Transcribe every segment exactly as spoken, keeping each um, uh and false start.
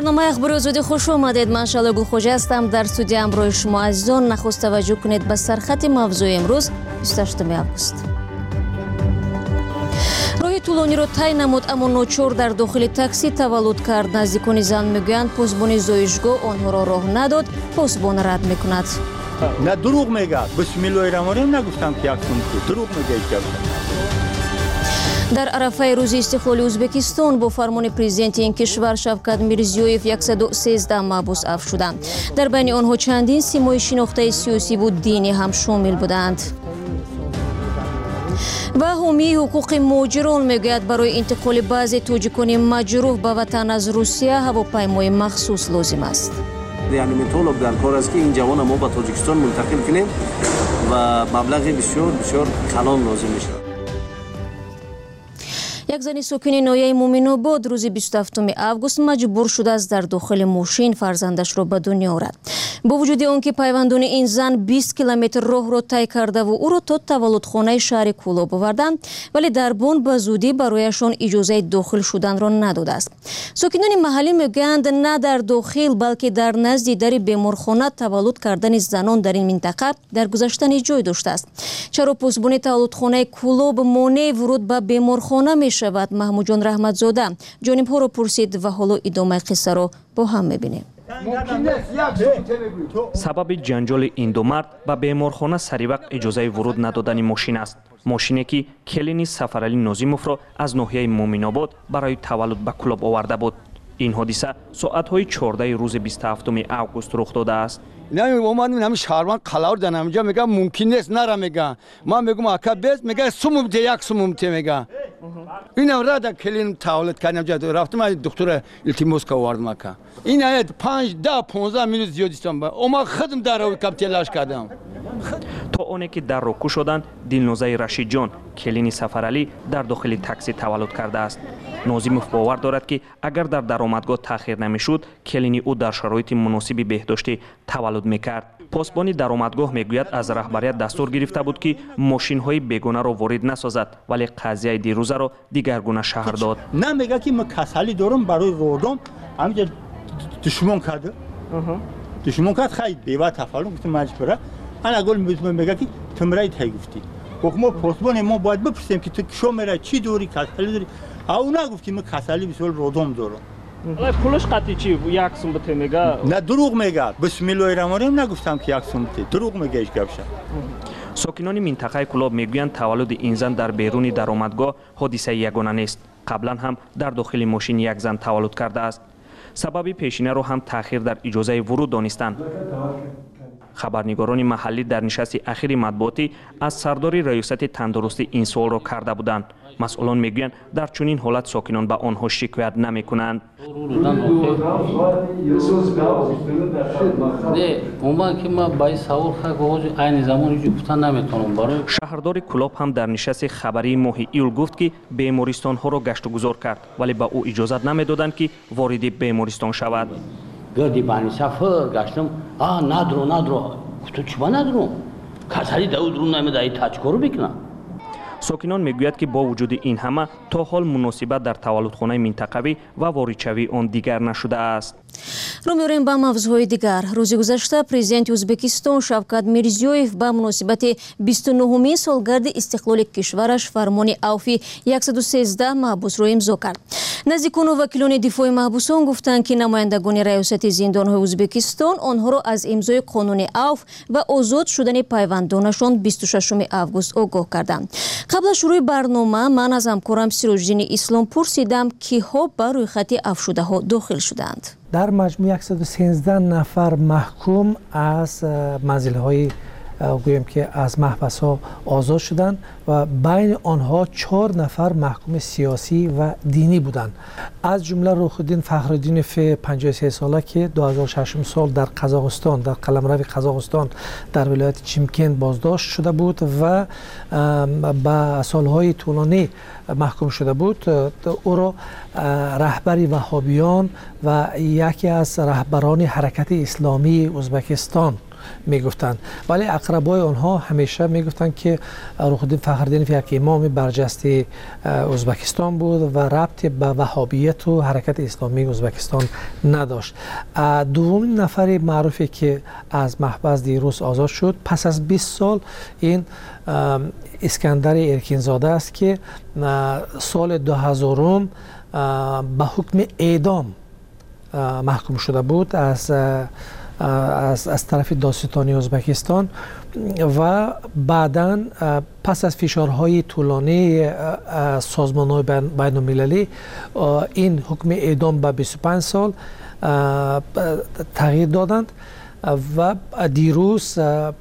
برنامه اخبار آزادی خوش آمدید. من شاله گلخوجه هستم. در استودیو همراه شما عزیزان نخست توجه کنید به سرخط موضوع امروز بیست و هشتم آگوست. راه طولانی را طی نمود اما ناچار در داخل تاکسی تولد کرد. نزدیکان زن میگویند پاسبان زایشگاه آنها را راه نداد. پاسبان رد میکند. نه دروغ میگه. بسم الله الرحمن الرحیم نگفتم که یک سوم دروغ میگه. در عرفه روز استقلال ازبکستان با فرمان پرزیدنت این کشور شوکت میرزیویف صد و سیزده محبوس عفو شدند. در بین آنها چندین سیمای شناخته سیاسی و دینی هم شامل بودند. و حامی حقوق مهاجران میگوید برای انتقال بعضی تاجیکان مجروح به وطن از روسیه هواپیمای مخصوص لازم است. یعنی مطالب در کار است که این جوان ما به تاجیکستان منتقل کنیم و مبلغ بسیار بسیار کلان لازم میشه. یک زن ساکن ناحیه مومن‌آباد روز بیست و هفتم آگوست مجبور شده است در داخل ماشین فرزندش را به دنیا آورد. با وجود آنکه پیوندان این زن بیست کیلومتر راه را طی کرده و او را تا تولدخانه شهر کولاب آوردند، ولی دربان به زودی برایشان اجازه داخل شدن را نداده است. ساکنان محلی میگویند نه در داخل بلکه در نزد در بیمارخانه تولد کردن زنان در این منطقه در گذشته جای داشته است. چرا پاسبان تولدخانه کولاب مانع ورود به بیمارخانه می شود؟ محمود جان رحمتزاده جانب ها را پرسید و حالا ادامه قصه را با هم میبینیم. سبب جنجال این دو مرد به بیمارخانه سری وقت اجازه ورود ندادن ماشین است. ماشینی که کلینی سفرعلی نازیموف را از ناحیه مومن‌آباد برای تولد به کولاب آورده بود. این حادثه ساعت‌های چهارده روز بیست و هفتم آگوست رخ داده است. نه اومدم همین شهروند قلاور دارم اینجا میگم ممکن نیست نرم میگم من میگم اکا بیست میگه سوم ته یک سوم ته میگه اینا را در کلین تولد کردم جا رفتم دکتر التماس که آوردم اکا این ایت پنج ده پانزده مینوت زیاد استم با اما خودم در رو کم تلاش کردم. تا اونی که در رو کشودند دلنوزه رشید جان کلینی سفرعلی در داخل تاکسی تولد کرده است. نازیموف باور دارد که اگر در درآمدگاه تأخیر نمیشد کلینی او در شرایط مناسب بهداشتی تولد میکرد. پاسبان درآمدگاه میگوید از رهبریت دستور گرفته بود که ماشین های بیگانه را وارد نسازد، ولی قضیه دیروزه را دیگرگونه شهر داد. نه میگه که من کسلی دارم برای رودم همینجا دشمن کرده دشمن کرد خیلی بیوه تفاهم گفتم مجبوره انا گل میگه که تمرای تای گفتی ما پاسبان ما باید بپرسیم که تو شو میره چی دوری کسلی داری او نگفت که من کسلی بسیار رودم دارم. پولش قطعی چی؟ یک سوم بته میگه؟ نه دروغ میگه. بسم الله الرحمن الرحیم نگفتم که یک سوم بته. دروغ میگه ایش گفشه. ساکنان منطقه کولاب میگویند تولد این زن در بیرون درآمدگاه حادثه یگانه نیست. قبلا هم در داخل ماشین یک زن تولد کرده است. سبب پیشینه رو هم تأخیر در اجازه ورود دانستند. خبرنگاران محلی در نشست اخیر مطبوعاتی از سردار ریاست تندرستی این سوال را کرده بودند. مسئولان میگویند در چنین حالت ساکنان به آنها شکایت نمی کنند. شهردار کولاب هم در نشست خبری ماه ایول گفت که بیمارستان ها را گشت و گذار کرد، ولی به او اجازت نمی دادند که وارد بیمارستان شود. گردی بانی سفر گشتم آه ندرو ندرو تو چی با ندرو کسری داود رو نمیدهی تاچ کرو بکنم. ساکنان میگوید که با وجود این همه تا حال مناسبت در تولدخانه منطقوی و واردشوی آن دیگر نشده است. رو می‌ریم به موضوع دیگر. روز گذشته پرزیدنت ازبکستان شوکت میرزیویف به مناسبت بیست و نهمین سالگرد استقلال کشورش فرمان عفوی صد و سیزده محبوس را امضا کرد. نزدیکان و وکیلان دفاع محبوسان گفتند که نمایندگان ریاست زندان‌های ازبکستان آنها را از امضای قانون عفو و آزاد شدن پیوندانشان بیست و ششم آگوست آگاه کردند. قبل از شروع برنامه من از همکارم سیراج‌الدین اسلام پرسیدم کی‌ها بر روی خط عفو شده ها داخل شدند. در مجموع صد و سیزده نفر محکوم از منزل‌های گویم که از محبس ها آزاد شدند و بین آنها چهار نفر محکوم سیاسی و دینی بودند. از جمله روح‌الدین فخرالدین ف پنجاه و سه ساله که دو هزار و شش سال در قزاقستان در قلمرو قزاقستان در ولایت چیمکن بازداشت شده بود و به سالهای طولانی محکوم شده بود. او را رهبری وهابیان و یکی از رهبران حرکت اسلامی ازبکستان میگفتند، ولی اقربای آنها همیشه میگفتند که روحالدین فخرالدین یک امام برجسته ازبکستان بود و ربطی به وهابیت و حرکت اسلامی ازبکستان نداشت. دومین نفر معروفی که از محبس دیروز آزاد شد پس از بیست سال این اسکندر ارکینزاده است که سال دو هزار به حکم اعدام محکوم شده بود از از, از طرف دادستانی ازبکستان و بعداً پس از فشارهای طولانی سازمان‌های بین المللی این حکم اعدام به بیست و پنج سال تغییر دادند و دیروز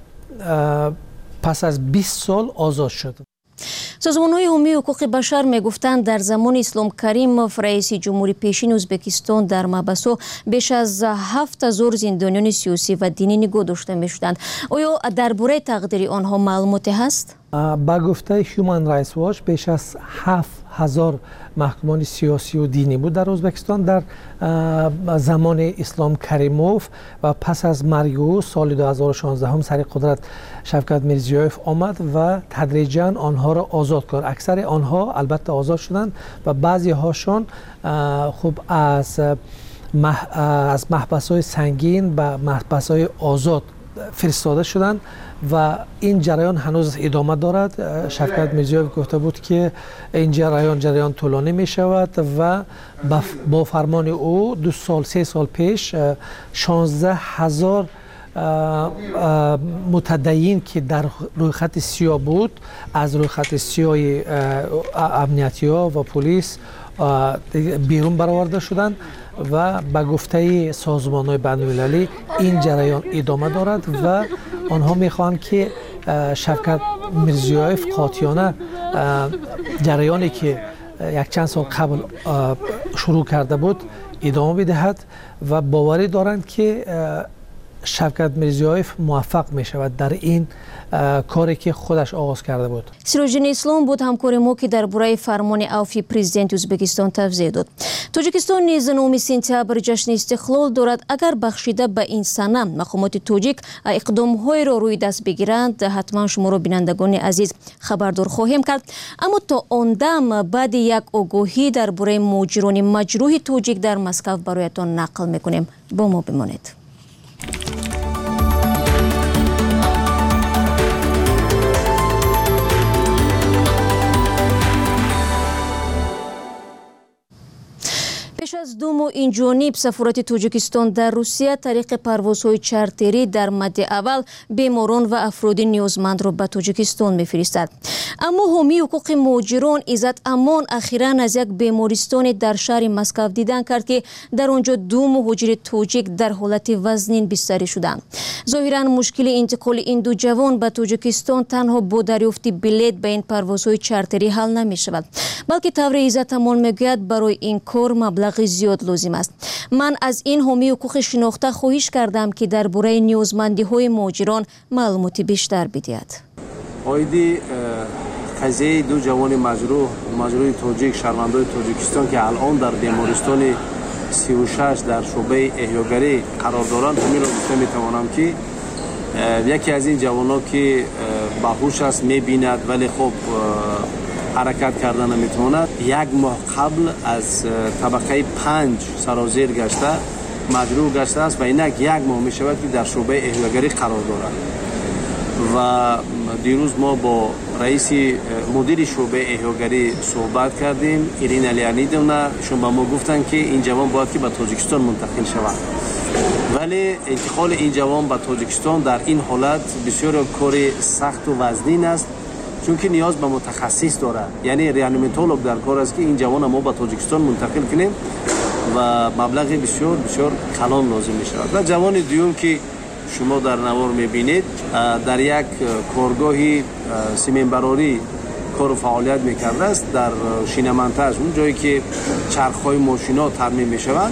پس از بیست سال آزاد شد. سازمان‌های حقوقی حقوق بشر می‌گفتند در زمان اسلام کریموف رئیس جمهوری پیشین ازبکستان در محبس‌ها بیش از هفت هزار زندانیان سیاسی و دینی نگاه داشته می‌شدند. آیا درباره تقدیر آنها معلوماتی هست؟ با گفته هیومن رایتس واچ بیش از هفت هزار محکومان سیاسی و دینی بود در ازبکستان در زمان اسلام کریموف و پس از مرگ او سال دو هزار و شانزده هم سر قدرت شوکت میرزیویف آمد و تدریجاً آنها را آزاد کرد. اکثر آنها البته آزاد شدند و بعضی هاشون خب از مح... از محبس‌های سنگین به محبس‌های آزاد فرستاده شدند و این جریان هنوز ادامه دارد. شوکت میرزیویف گفته بود که این جریان جریان طولانی می شود و با فرمان او دو سال سه سال پیش شانزده هزار متدین که در روی خط سیاه بود از روی خط سیاه امنیتی ها و پلیس بیرون برآورده شدند و به گفته سازمان‌های بین‌المللی این جریان ادامه دارد و آنها می‌خواهند که شوکت میرزیویف قاطعانه جریانی که یک چند سال قبل شروع کرده بود ادامه بدهد و باوری دارند که شوکت میرزیویف موفق می شود در این کاری که خودش آغاز کرده بود. سیروجین اسلام بود همکار ما که درباره فرمان عفوی پرزیدنت ازبکستان توضیح داد. تاجیکستان نیز نهم سپتامبر جشن استقلال دارد. اگر بخشیده به این سنه مقامات تاجیک اقدام‌های را روی دست بگیرند حتما شما را بینندگان عزیز خبردار خواهیم کرد. اما تا آن دم بعد یک آگاهی درباره مهاجران مجروح تاجیک در مسکو برایتان نقل می‌کنیم. با ما بمانید. پیش از دو ماه این جانب سفارت تاجیکستان در روسیه طریق پروازهای چارتری در مد اول بیماران و افراد نیازمند را به تاجیکستان میفرستد. اما حامی حقوق مهاجران عزت امان اخیراً از یک بیمارستان در شهر مسکو دیدن کرد که در آنجا دو مهاجر تاجیک در حالت وزنین بستری شدند. ظاهراً مشکل انتقال این دو جوان به تاجیکستان تنها با دریافت بلیط به این پروازهای چارتری حل نمی شود، بلکه طور عزت امان میگوید برای این کار مبلغ زیاد لازم است. من از این حامی حقوق شناخته خواهش کردم که درباره نیازمندی های مهاجران معلومات بیشتر بدهد. آیدی قضیه دو جوان مجروح مجروح تاجیک شهروندان تاجیکستان که الان در بیمارستان سی و شش در شعبه احیاگری قرار دارند، همین را گفته میتوانم که یکی از این جوانان که باهوش است میبیند ولی خب حرکت کردن نمیتواند، یک ماه قبل از طبقه پنج سرازیر گشته مجروح گشته است و اینک یک ماه می شود که در شعبه احیاگری قرار دارد. و دیروز ما با رئیس مدیر شعبه احیاگری صحبت کردیم، ایرینا لیانیدونا، شون با ما گفتن که این جوان باید که به تاجیکستان منتقل شود، ولی انتقال این جوان به تاجیکستان در این حالت بسیار کار سخت و وزنین است، چون که نیاز به متخصص داره. یعنی ریانیماتولوگ در کار است که این جوان ما به تاجیکستان منتقل کنیم و مبلغ بسیار بسیار کلان لازم می شود. و جوان دیوم که شما در نوار میبینید در یک کارگاهی سیمنبراری کار و فعالیت میکرده است در شینمنتج، اون جایی که چرخهای ماشینا ترمیم میشوند.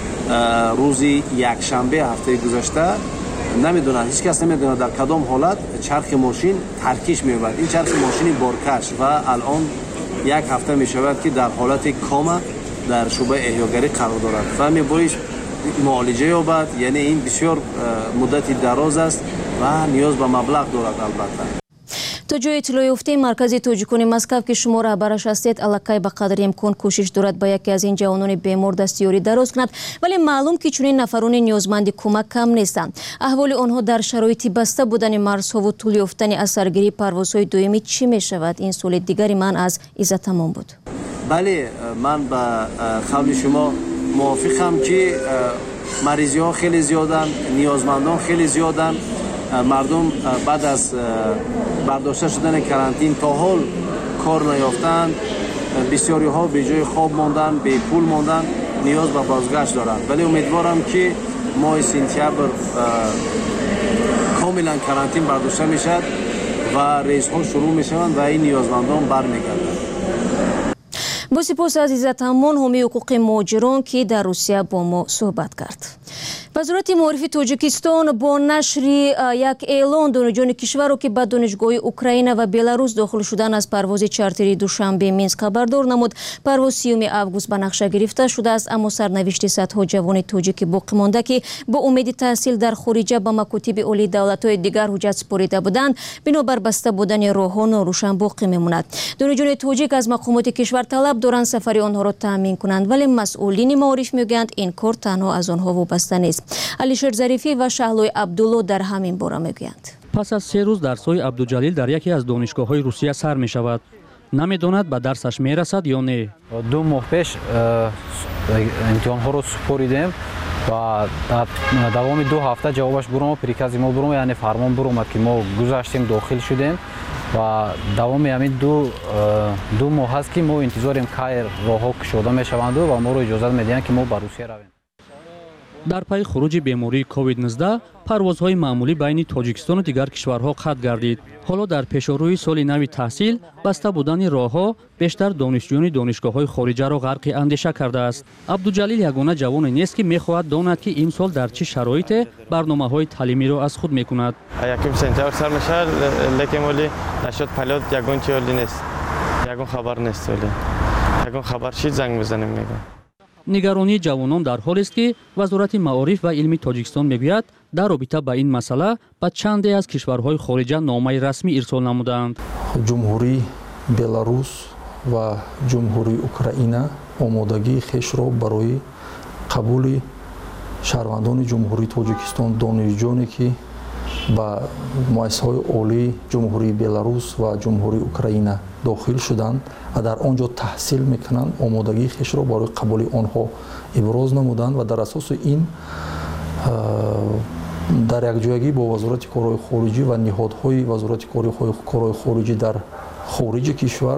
روزی یک شنبه هفته گذشته نمیدونن، هیچ کس نمیدونه در کدام حالت چرخ ماشین ترکیش میبرد. این چرخ ماشین بارکش و الان یک هفته میشود که در حالت کاما در شعبه احیاگری قرار دارد و می باید معالجه یابد. یعنی این بسیار مدتی دراز است و نیاز به مبلغ دارد. البته تو ҷои иттилоӣ ёфтем маркази тоҷикони Москав ки шумо раҳбараш ҳастед аллакай ба қадри имкон кӯшиш дорад ба яке аз ин ҷавонони бемор дастиёрӣ дароз кунад, вале маълум ки чунин нафарони ниёзманди кӯмак кам нестанд. аҳволи онҳо дар шароити баста будани марзҳову тӯл ёфтани асаргирии парвозҳои доимӣ чӣ мешавад? ин суоли дигари ман аз Иззатамон буд. бале, ман ба қавли шумо мувофиқам ки маризиҳо хеле зиёданд, ниёзмандон хеле зиёданд. мардум баъд аз бардошта шудани карантин то ҳол кор наёфтанд. бисёриҳо беҷои хоб монданд, бепул монданд, ниёз ба бозгашт доранд. вале умедворам ки моҳи сентябр комилан карантин бардошта мешавад ва рейсҳо шурӯъ мешаванд ва ин ниёзмандон бармегарданд. бо сипос аз Иззатамон, ҳомии ҳуқуқи муҳоҷирон ки дар Русия бо мо суҳбат кард. вазорати маорифи Тоҷикистон бо нашри як эълон донишҷӯёни кишварро ки ба донишгоҳи Украина ва Беларус дохил шудан аз парвози чартери Душанбе Минск хабардор намуд. парвоз сеюми август ба нақша гирифта шудааст, аммо сарнавишти садҳо ҷавони тоҷики боқимонда ки бо умеди таҳсил дар хориҷа ба макотиби олии давлатҳои дигар ҳуҷҷат супорида буданд, бинобар баста будани роҳҳо норӯшан боқӣ мемонад. донишҷӯёни тоҷик аз мақомоти кишвар талаб доранд сафари онҳоро таъмин кунанд, вале масъулини маориф мегӯянд ин кор танҳо аз онҳо вобаста нест. Алишер Зарифӣ ва Шаҳлои Абдулло дар ҳамин бора мегӯянд. пас аз се рӯз дарсҳои Абдуҷалил дар яке аз донишгоҳҳои Русия сар мешавад. намедонад ба дарсаш мерасад ё не. ду моҳ пеш имтиҳонҳоро супоридем ва дар давоми ду ҳафта ҷавобаш буромад, прикази мо буромад, яъне фармон буромад ки мо гузаштем, дохил шудем ва давоми ҳамин ду моҳ ҳаст ки мо интизорем кай роҳҳо кушода мешаванду ва моро иҷозат медиҳанд ки мо ба Русия равем. дар пайи хуруҷи бемории ковид нуздаҳ парвозҳои маъмулӣ байни Тоҷикистону дигар кишварҳо қатъ гардид. ҳоло дар пешорӯи соли нави таҳсил баста будани роҳҳо бештар донишҷӯёни донишгоҳҳои хориҷаро ғарқи андеша кардааст. Абдуҷалил ягона ҷавоне нест ки мехоҳад донад ки имсол дар чӣ шароите барномаҳои таълимиро аз худ мекунад. якум сентябр сар мешавад, лекин оли нашод палёд ягон чи оли нест, ягон хабар нест. оли ягон хабар чӣ занг мезанем мегӯяд. нигаронии ҷавонон дар ҳолест ки вазорати маориф ва илми Тоҷикистон мегӯяд дар робита ба ин масъала ба чанде аз кишварҳои хориҷа номаи расмӣ ирсол намуданд. ҷумҳурии Беларус ва ҷумҳурии Украина омодагии хешро барои қабули шаҳрвандони ҷумҳурии Тоҷикистон, донишҷӯёне ки ба муассисаҳои олии ҷумҳурии Беларус ва ҷумҳурии Украина дохил шуданд ва дар он ҷо таҳсил мекунанд, омодагии хешро барои қабули онҳо иброз намуданд ва дар асоси ин дар якҷоягӣ бо вазорати корҳои хориҷӣ ва ниҳодҳои вазорати корҳои хориҷӣ дар хориҷи кишвар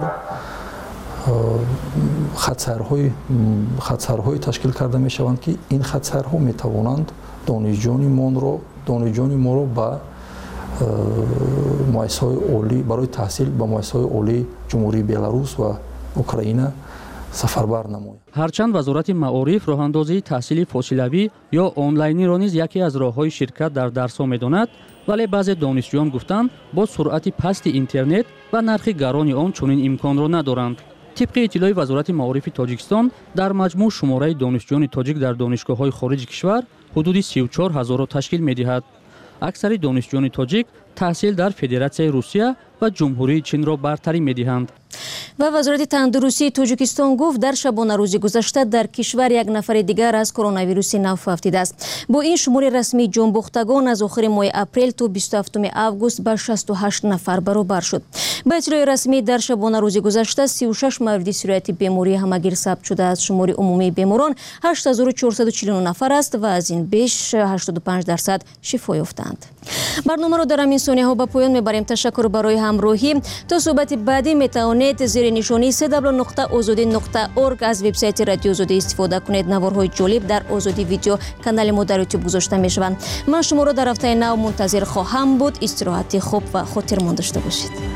хатсайрҳое ташкил карда мешаванд ки ин хатсайрҳо метавонанд донишҷӯёни монро донишҷӯёни моро ба муассисаҳои олӣ барои таҳсил ба муассисаҳои олии ҷумҳурии Беларус ва Украина сафарбар намояд. ҳарчанд вазорати маориф роҳандозии таҳсили фосилавӣ ё онлайниро низ яке аз роҳҳои ширкат дар дарсҳо медонад, вале баъзе донишҷӯён гуфтанд бо суръати пасти интернет ва нархи гарони он чунин имконро надоранд. тибқи иттилои вазорати маорифи Тоҷикистон дар маҷмӯъ шумораи донишҷӯёни тоҷик дар донишгоҳҳои хориҷи кишвар ҳудуди сию чор ҳазорро ташкил медиҳад. аксари донишҷӯёни тоҷик таҳсил дар Федератсияи Русия ва ҷумҳурии Чинро бартарӣ медиҳанд. ва вазорати тандурустии Тоҷикистон гуфт дар шабонарӯзи гузашта дар кишвар як нафари дигар аз коронавируси нав вафтидааст. бо ин шумори расмии ҷонбохтагон аз охири моҳи апрел то бисту ҳафтуми август ба шасту ҳашт нафар баробар шуд. ба иттилои расмӣ дар шабонарӯзи гузашта сию шаш мавриди сирояти бемории ҳамагир сабт шудааст. шумори умумии беморон ҳашт ҳазору чорсаду чилу ну нафар аст ва аз ин беш ҳаштоду панҷ дарсад шифо ёфтанд. барномаро дар ҳамин сонияҳо ба поён мебарем. ташаккур барои ҳамроҳӣ. то суҳбати баъдӣ метавонед зери нишони се дабл ю нуқта озодӣ нуқта орг аз вебсайти радио Озодӣ истифода кунед. наворҳои ҷолиб дар Озодӣ видео канали мо дар ютуб гузошта мешаванд. ман шуморо дар ҳафтаи нав мунтазир хоҳам буд. истироҳати хуб ва хотирмон дошта бошед.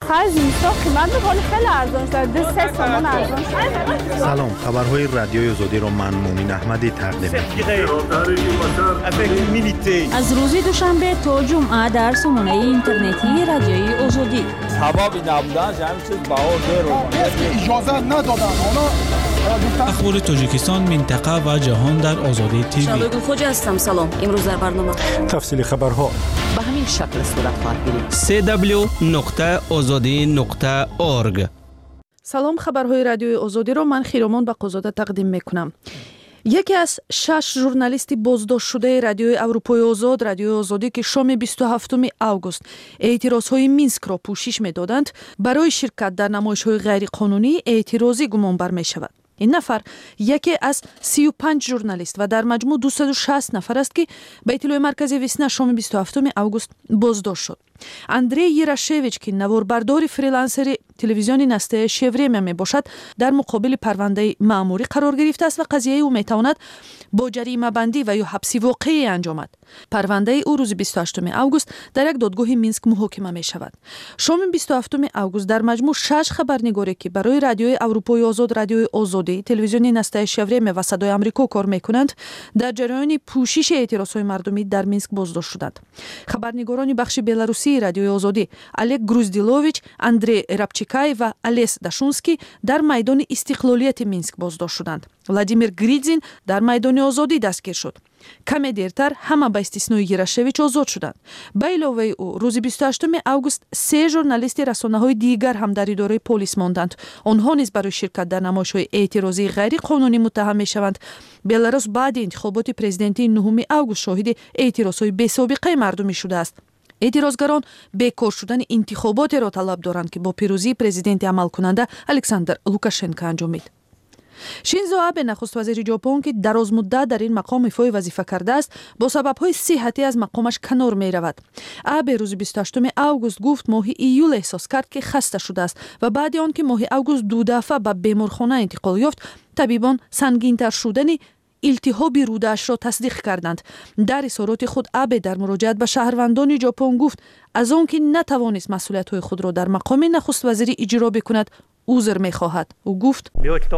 آخر زمستان قیمت میکنه خیلی ارزان شده سه تومن ارزان شده. سلام، خبرهای رادیوی آزادی را من مؤمن احمدی تقدیم می‌کنم. از روز دوشنبه تا جمعه در سامانه اینترنتی رادیوی آزادی. حبابی نبودن همین چیز باور داره. اجازه ندادن اونا. اخبار تاجیکستان، منطقه و جهان در آزادی تیوی. شادو خوج هستم. سلام. امروز در برنامه تفصیل خبرها به همین شکل صورت خواهد گرفت. سی دبلیو نقطه آزادی نقطه اورگ. سلام، خبرهای رادیوی آزادی رو من خیرامان به قضاوت تقدیم میکنم. یکی از شش ژورنالیست بازداشت شده رادیوی اروپای آزاد، رادیوی آزادی که شام بیست و هفتم آگوست اعتراضهای مینسک را پوشش میدادند، برای شرکت در نمایش‌های غیر قانونی اعتراضی گمان بر میشود. این نفر یکی از سی و پنج ژورنالیست و در مجموع دویست و شصت نفر است که به اطلاع مرکز ویسنا شام بیست و هفتم آگوست بازداشت شد. اندری یراشویچ که نواربردار فریلنسر تلویزیون نسته شوریم می باشد، در مقابل پرونده مأموری قرار گرفته است و قضیه او می تواند با جریمه بندی و یا حبسی واقعی انجامد. پرونده او روز بیست و هشتم آگوست در یک دادگاه مینسک محاکمه می شود. شام بیست و هفتم آگوست در مجموع شش خبرنگاری که برای رادیوی اروپای آزاد، رادیوی آزادی، تلویزیون نسته شوریم و صدای آمریکا کار می کنند، در جریان پوشش اعتراضهای مردمی در مینسک بازداشت شدند. خبرنگاران بخش بلاروسی رادیوی آزادی الک گروزدیلوویچ، اندری رابچیکای و الیس داشونسکی در میدان استقلالیت مینسک بازداشت شدند. ولادیمیر گریدزین در میدان آزادی دستگیر شد. کمی دیرتر همه به استثنای یراشویچ آزاد شدند. به علاوه او روز بیست و هشتم آگوست سه ژورنالیست رسانه‌های دیگر هم در اداره پلیس ماندند. آنها نیز برای شرکت در نمایش‌های اعتراضی غیر قانونی متهم می‌شوند. بلاروس بعد انتخابات پرزیدنتی نهم آگوست شاهد اعتراضهای بی‌سابقه مردمی شده است. اعتراضگران بیکار شدن انتخابات را طلب دارند که با پیروزی پرزیدنت عمل کننده الکساندر لوکاشنکو انجامید. شینزو آبه نخست وزیر ژاپن که دراز مدت در این مقام ایفای وظیفه کرده است، با سبب‌های صحتی از مقامش کنار می رود. آبه روز بیست و هشتم آگوست گفت ماه ایول احساس کرد که خسته شده است و بعد آن که ماه آگوست دو دفعه به بیمارخانه انتقال یافت، طبیبان سنگین‌تر شدن التهاب روده‌اش را تصدیق کردند. در اظهارات خود آبه در مراجعت به شهروندان ژاپن گفت از آن که نتوانست مسئولیت‌های خود را در مقام نخست وزیری اجرا بکند عذر می‌خواهد. او گفت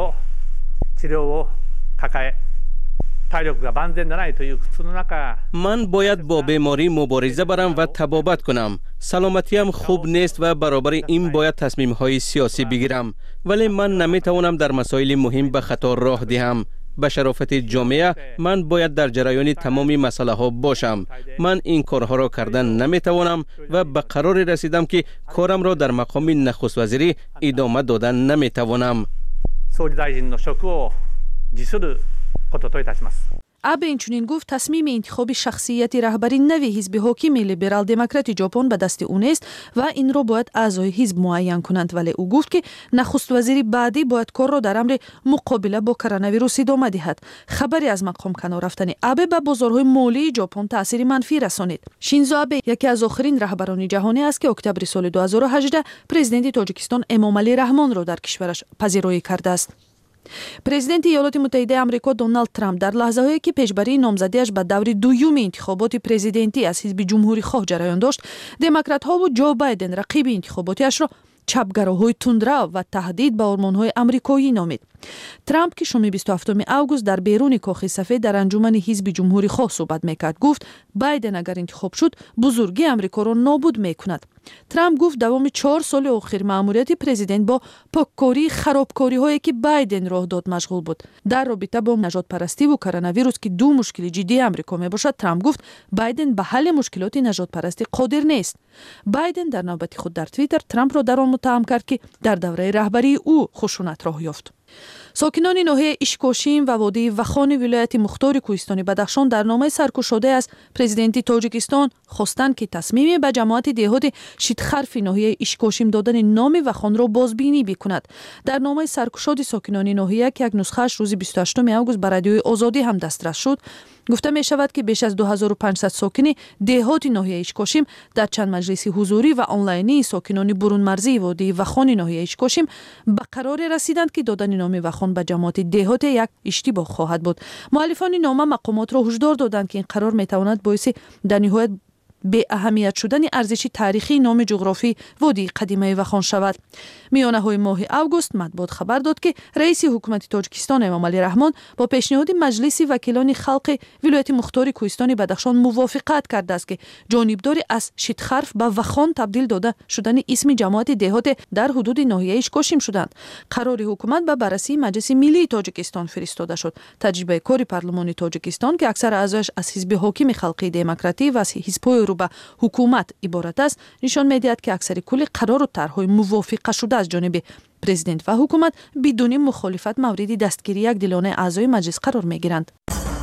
من باید با بیماری مبارزه برم و طبابت کنم. سلامتیم خوب نیست و برابر این باید تصمیم‌های سیاسی بگیرم، ولی من نمی‌توانم در مسائل مهم به خطا راه دهم. به شرافت جامعه من باید در جریان تمامی مسئله ها باشم. من این کارها را کردن نمیتوانم و به قرار رسیدم که کارم را در مقام نخست وزیری ادامه دادن نمیتوانم. آبه اینچنین گفت تصمیم انتخاب شخصیت رهبری نوی حزب حاکم لیبرال دموکرات ژاپن به دست او نیست و این را باید اعضای حزب معین کنند، ولی او گفت که نخست وزیر بعدی باید کار را در امر مقابله با کرونا ویروس ادامه دهد. خبری از مقام کنار رفتن آبه به بازارهای مالی ژاپن تاثیر منفی رسانید. شینزو آبه یکی از آخرین رهبران جهانی است که اکتبر سال دو هزار و هجده پرزیدنت تاجیکستان امامعلی رحمان را در کشورش پذیرایی کرده است. پرزیدنت ایالات متحده آمریکا دونالد ترامپ در لحظه‌هایی که پیشبری نامزدیش به دور دوم انتخابات پرزیدنتی از حزب جمهوری خواه جریان داشت، دموکرات‌ها و جو بایدن رقیب انتخاباتیش را چپگراهای تندرو و تهدید به آرمان‌های آمریکایی نامید. ترامپ که شام بیست و هفتم آگوست در بیرون کاخ سفید در انجمن حزب جمهوری خواه صحبت میکرد، گفت بایدن اگر انتخاب شد بزرگی آمریکا را نابود میکند. ترامپ گفت دوام چهار سال آخر مأموریت پرزیدنت با پاککاری خرابکاری هایی که بایدن راه داد مشغول بود. در رابطه با نژاد پرستی و کرونا ویروس که دو مشکل جدی آمریکا می باشد، ترامپ گفت بایدن به حل مشکلات نژاد پرستی قادر نیست. بایدن در نوبت خود در توییتر ترامپ را در آن متهم کرد که در دوره رهبری او خشونت راه یافت. ساکنان ناحیه اشکاشیم و وادی وخان ولایت مختار کوهستان بدخشان در نامه سرکشاده از پرزیدنت تاجیکستان خواستند که تصمیم به جماعت دهات شیدخرف ناحیه اشکاشیم دادن نام وخان را بازبینی بکند. در نامه سرکشاد ساکنان ناحیه که یک نسخه‌اش روز بیست و هشتم آگوست به رادیوی آزادی هم دسترس شد، گفته می شود که بیش از دو هزار و پانصد ساکن دهات ناحیه اشکاشیم در چند مجلس حضوری و آنلاینی ساکنان برون مرزی وادی وخان ناحیه اشکاشیم به قرار رسیدند که دادن نام وخان به جماعت دهات یک اشتباه خواهد بود. مؤلفان نامه مقامات را هشدار دادند که این قرار می تواند باعث در نهایت بی اهمیت شدن ارزش تاریخی نام جغرافی وادی قدیمه وخان شود. میانه های ماه اوگوست مطبوعات خبر داد که رئیس حکومت تاجیکستان امامعلی رحمان با پیشنهاد مجلس وکیلان خلق ولایت مختار کوهستان بدخشان موافقت کرده است که جانبداری از شیدخرف به وخان تبدیل داده شدن اسم جماعت دهات در حدود ناحیه اشکاشیم شدند. قرار حکومت به بررسی مجلس ملی تاجیکستان فرستاده شد. تجربه کاری پارلمان تاجیکستان که اکثر اعضایش از حزب حاکم خلقی دموکراتی و حزب‌های رو به حکومت عبارت است، نشان می‌دهد که اکثر کل قرار و طرح‌های موافقه شده از جانب پرزیدنت و حکومت بدون مخالفت مورد دستگیری یک دلانه اعضای مجلس قرار می‌گیرند.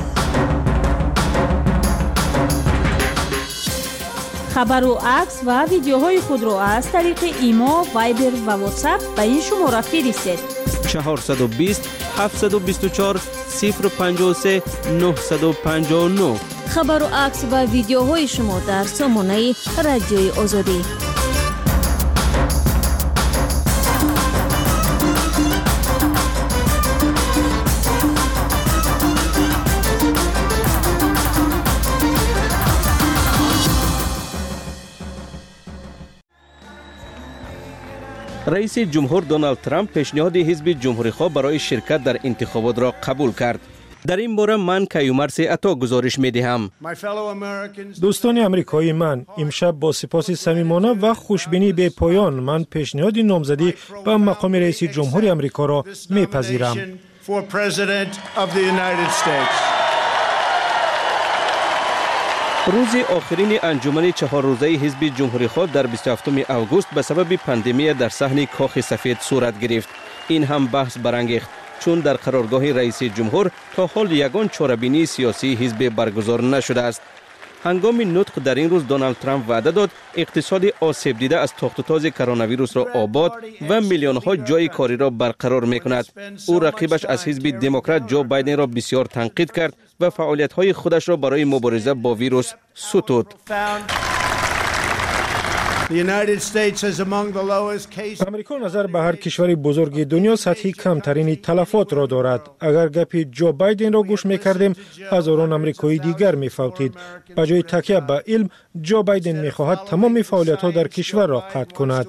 خبر و عکس و ویدیوهای خود را از طریق ایما، وایبر و واتساپ به این شماره فرستید. چهارصد و بیست هفتصد و بیست و چهار صفر پنجاه و سه نهصد و پنجاه و نه. خبر و عکس و ویدیوهای شما در سامانه رادیوی آزادی. رئیس جمهور دونالد ترامپ پیشنهاد حزب جمهوری‌خواه برای شرکت در انتخابات را قبول کرد. در این باره من کیومرث عطا گزارش می‌دهم. دوستان امریکایی من، امشب با سپاس صمیمانه و خوشبینی به پایان من پیشنهاد نامزدی به مقام رئیس جمهور آمریکا را می‌پذیرم. روز آخرین انجمن چهار روزه حزب جمهوری‌خواه در بیست و هفتم اوگوست به سبب پاندمی در صحن کاخ سفید صورت گرفت. این هم بحث برانگیخت چون در قرارگاه رئیس جمهور تا حال یگان چاره‌بینی سیاسی حزب برگزار نشده است. هنگام نطق در این روز دونالد ترامپ وعده داد اقتصاد آسیب دیده از تخت و تاز کرونا ویروس را آباد و میلیون ها جای کاری را برقرار می‌کند. او رقیبش از حزب دموکرات جو بایدن را بسیار تنقید کرد و فعالیت‌های خودش را برای مبارزه با ویروس ستود. امریکا نظر به هر کشور بزرگ دنیا سطحی کمترین تلفات را دارد. اگر گپی جو بایدن را گوش می‌کردیم، هزاران امریکایی دیگر می‌فوتید. به جای تکیه به علم، جو بایدن می‌خواهد تمام فعالیت‌ها در کشور را قطع کند.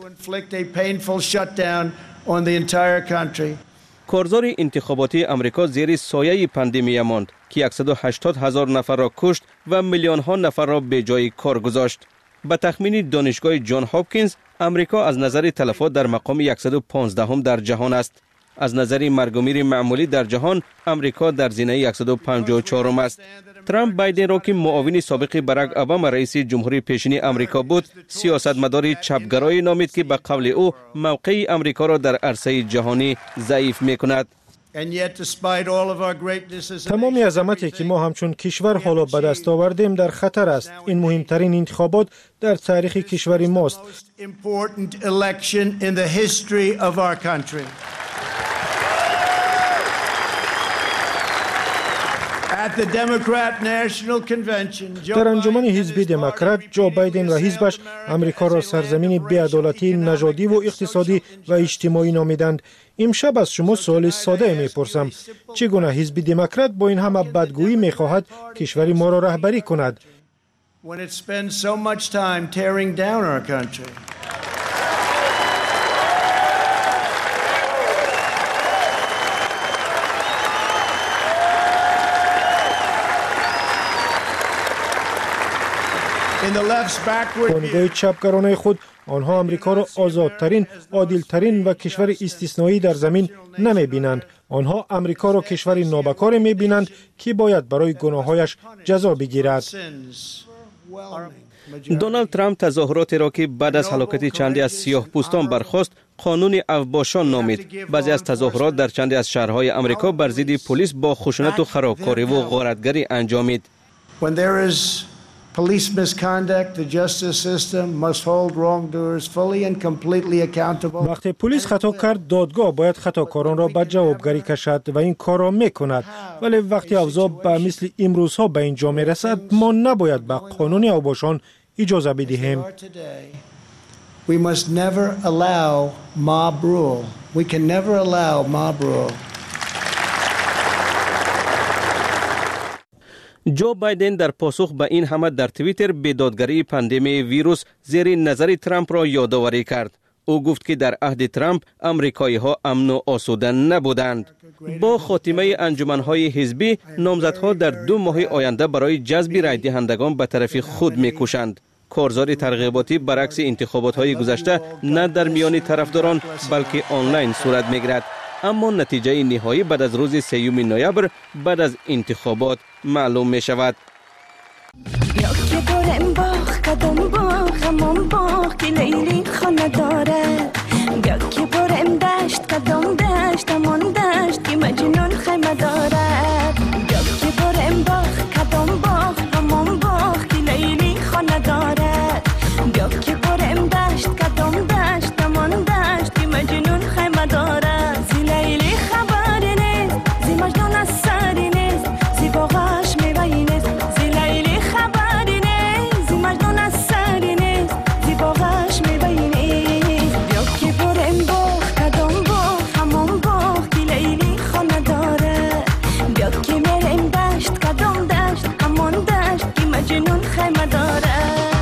کارزار انتخاباتی امریکا زیر سایه پاندمی ماند که صد و هشتاد هزار نفر را کشت و میلیون ها نفر را به جای کار گذاشت. به تخمین دانشگاه جان هاپکینز، امریکا از نظر تلفات در مقام صد و پانزده هم در جهان است. از نظر مرگ و میر معمولی در جهان، امریکا در زینه صد و پنجاه و چهار است. ترامپ بایدن را که معاون سابق براک اوباما رئیس جمهوری پیشین امریکا بود، سیاستمدار چپگرای نامید که به قول او موقع امریکا را در عرصه جهانی ضعیف می‌کند. تمام عظمتی که ما همچون کشور حالا به دست آوردیم در خطر است. این مهمترین انتخابات در تاریخ کشور ماست. در انجمن حزب دموکرات، جو بایدن و حزبش امریکا را سرزمین بی‌عدالتی نژادی و اقتصادی و اجتماعی نامیدند. امشب از شما سوال ساده میپرسم: چگونه حزب دموکرات با این همه بدگویی میخواهد کشور ما را رهبری کند؟ با نگاه چپگرانه خود، آنها امریکا را آزادترین، عادلترین و کشور استثنایی در زمین نمی بینند. آنها امریکا را کشور نابکار می بینند که باید برای گناهایش جزا بگیرد. دونالد ترامپ تظاهراتی را که بعد از هلاکت چندی از سیاه پوستان برخاست قانون اوباشان نامید. بعضی از تظاهرات در چندی از شهرهای امریکا بر ضد پلیس با خشونت و خرابکاری و غارتگری انجامید. Police misconduct, the justice system must hold wrongdoers fully and completely accountable. وقتی پلیس خطا کرد، دادگاه باید خطاکاران را به جوابگری کشد و این کار را میکند. ولی وقتی اوضاع به مثل امروزها به اینجا میرسد، ما نباید به قانون اوباشان اجازه بدهیم. We must never allow mob rule. We can never allow mob rule. جو بایدن در پاسخ به این همه در توییتر بیدادگری پاندمی ویروس زیر نظر ترامپ را یادآوری کرد. او گفت که در عهد ترامپ امریکایی ها امن و آسوده نبودند. با خاتمه انجمنهای حزبی، نامزدها در دو ماه آینده برای جذب رای دهندگان به طرف خود می‌کوشند. کارزار ترغیباتی برعکس انتخابات های گذشته نه در میان طرفداران بلکه آنلاین صورت می‌گیرد. اما نتیجه نهایی بعد از روز سوم نوامبر بعد از انتخابات معلوم می شود. بیا که برم باغ کدام باغ همون باغ که لیلی خانه داره، بیا که برم دشت کدام دشت همون دشت که مجنون خیمه داره، بیا که برم باغ کدام باغ همون باغ که لیلی خانه داره، بیا که برم دشت کدام دشت همون دشت که مجنون خیمه داره. زی لیلی خبری نیست، زی مجنون اثری نیست، زی باغش میوه‌ای نیست، زی لیلی خبری نیست، زی مجنون اثری نیست، زی باغش میوه‌ای نیست. بیا که برم باغ کدام باغ همون باغ که لیلی خانه داره، بیا که میرم دشت کدام دشت همون دشت که مجنون خیمه داره.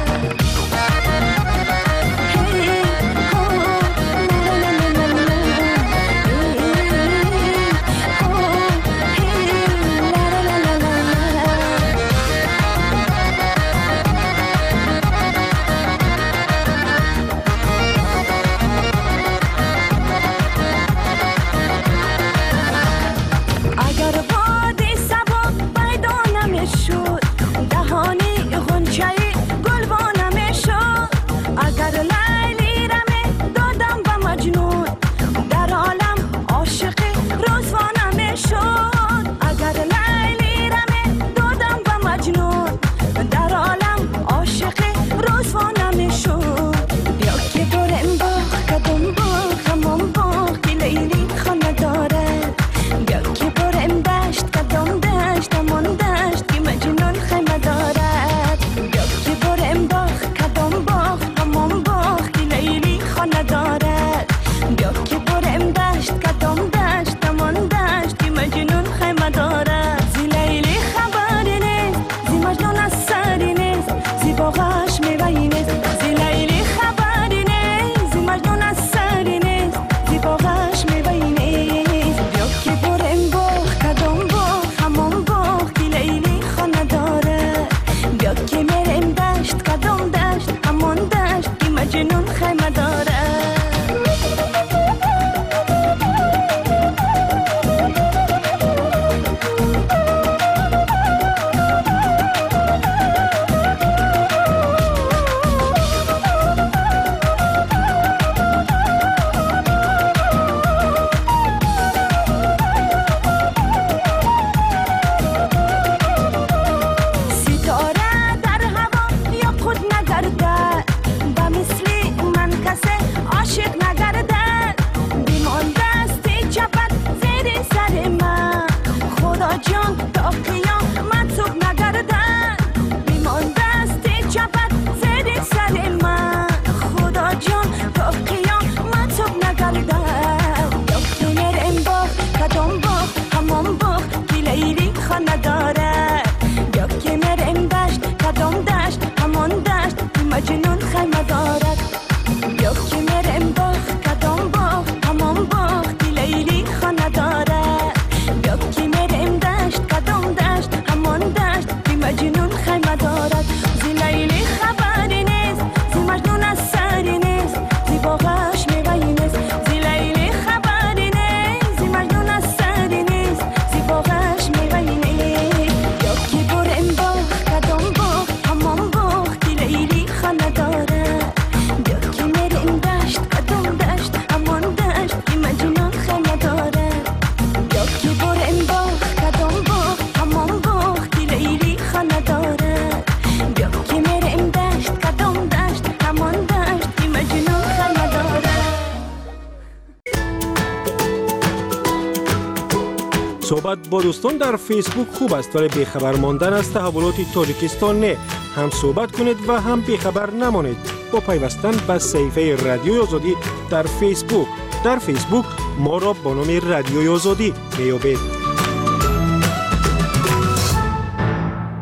صحبت با دوستان در فیسبوک خوب است ولی بیخبر ماندن از تحولات تاجیکستان نه. هم صحبت کنید و هم بیخبر نمانید با پیوستن به صفحه رادیوی آزادی در فیسبوک. در فیسبوک ما را با نام رادیوی آزادی میابید.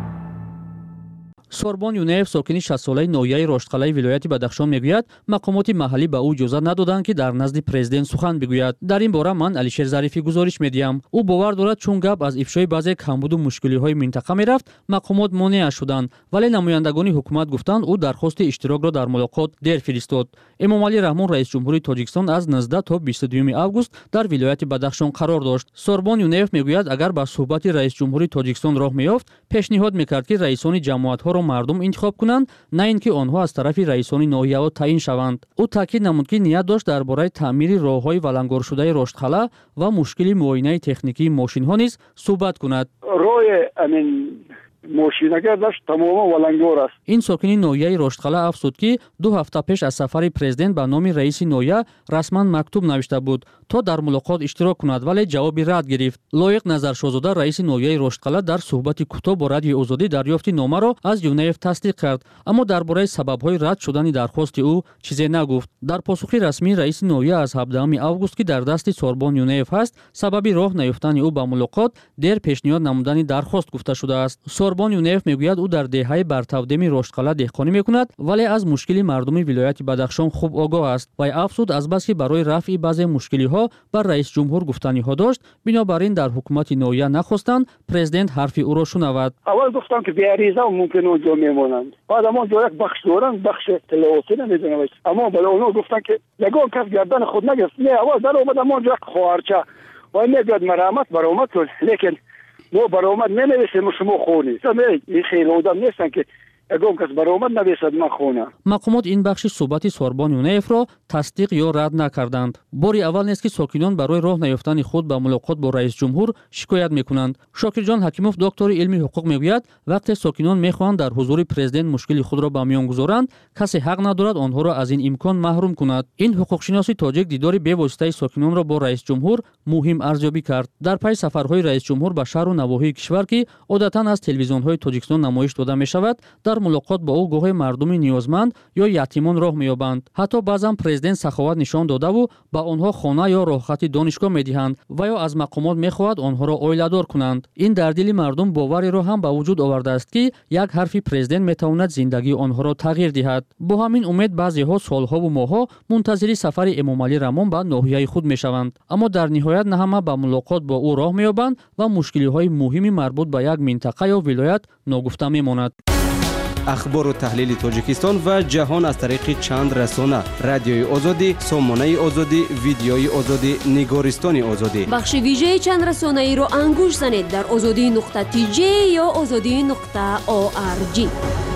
سوربان یونیف ساکن شصت ساله ناحیه رشتقلعه ولایت بدخشان میگوید مقامات محلی به او اجازه ندادند که در نزد پرزیدنت سخن بگوید. در این باره من علیشیر ظریفی گزارش میدیم. او باور دارد چون گپ از افشای بعضی کمبود و مشکلی های منطقه میرفت مقامات مانع شدند، ولی نمایندگان حکومت گفتند او درخواست اشتراک را در ملاقات دیر فرستاد. امامعلی رحمان رئیس جمهوری تاجیکستان از نوزده تا بیست و دو آگوست در ولایت بدخشان قرار داشت. سوربان یونیف میگوید اگر با صحبت رئیس جمهوری تاجیکستان راه میافت پیشنهاد میکرد که رئیسان جماعت ها را مردم انتخاب کنند، نه اینکه آنها از طرف رئیسان ناحیه ها تعیین شوند. او تاکید نمود که نیت داشت درباره تعمیر راههای ولنگار شده رشتقلعه و مشکل معاینه تکنیکی ماشین ها نیز صحبت کند. راه امین ماشینگر داشت تماما ولنگار است. این ساکن ناحیه رشتقلعه افزود که دو هفته پیش از سفر پرزیدنت به نام رئیس ناحیه رسما مکتوب نوشته بود تا در ملاقات اشتراک کند، ولی جوابی رد گرفت. لایق نظر شاهزاده رئیس ناحیه رشتقلعه در صحبت کوتاه با رادیوی آزادی دریافت نامه را از یونیف تصدیق کرد، اما درباره سبب‌های رد شدن درخواست او چیزی نگفت. در پاسخی رسمی رئیس ناحیه از هفدهم آگوست که در دست سوربان یونیف است سبب راه نیافتن او به ملاقات دیر پیشنهاد نمودن درخواست گفته شده است. سوربان یونیف میگوید او در دهه برتودمی رشتقلعه دهقانی میکند، ولی از مشکلی مردم ولایت بدخشان خوب آگاه است و افزود از بس که برای رفع بعضی مشکلی ها بر رئیس جمهور گفتنی ها داشت، بنابراین در حکومت ناحیه نخواستند پرزیدنت حرف او را شنود. اول گفتم که بیاریزه ممکن اونجا میمونند، بعد اما اونجا یک بخش دارن بخش تلواتی نمیدونم، اما بالا اونها گفتن که یگان کس گردن خود نگرفت. نه اول در اومد اما اونجا خواهرچه و میگوید مرامت برآمد کن، لیکن ما برآمد ننویسیم شما خونی. این خیلی آدم نیستن که اگه کس برآمد نویسد من خونه. مقامات این بخش صحبت سوربان یونیف را تصدیق یا رد نکردند. باری اول نیست که ساکنان برای راه نیافتن خود به ملاقات با رئیس جمهور شکایت میکنند. شاکرجان حکیموف دکتر علمی حقوق میگوید وقتی ساکنان میخواهند در حضور پرزیدنت مشکل خود را به میان گذارند، کسی حق ندارد آنها را از این امکان محروم کند. این حقوق شناسی تاجیک دیدار به واسطه ساکنان را با رئیس جمهور مهم ارزیابی کرد. در پی سفرهای رئیس جمهور به شهر و نواحی کشور که عادتا از تلویزیون‌های تاجیکستان نمایش داده میشود، در ملاقات با او گواه مردم نیازمند یا یتیمان راه مییابند. حتی بعضا پرزیدنت سخاوت نشان داده و با آنها خانه یا راحت دانشگاه میدهند و یا از مقامات میخواهد آنها را عائله‌دار کنند. این در دل مردم باوری را هم به وجود آورده است که یک حرف پرزیدنت میتواند زندگی آنها را تغییر دهد. با همین امید بعضی‌ها سالها و ماه‌ها منتظر سفر امامعلی رحمان به ناحیه خود میشوند، اما در نهایت نه همه به ملاقات با او راه مییابند و مشکل‌های مهمی مربوط به یک منطقه یا ولایت ناگفته میماند. اخبار و تحلیل تاجیکستان و جهان از طریق چند رسانه: رادیوی آزادی، سامانه آزادی، ویدیوی آزادی، نگارستان آزادی. بخش ویژه چند رسانه ای را انگوش زنید در آزادی نقطه تی جی یا آزادی نقطه او آر جی.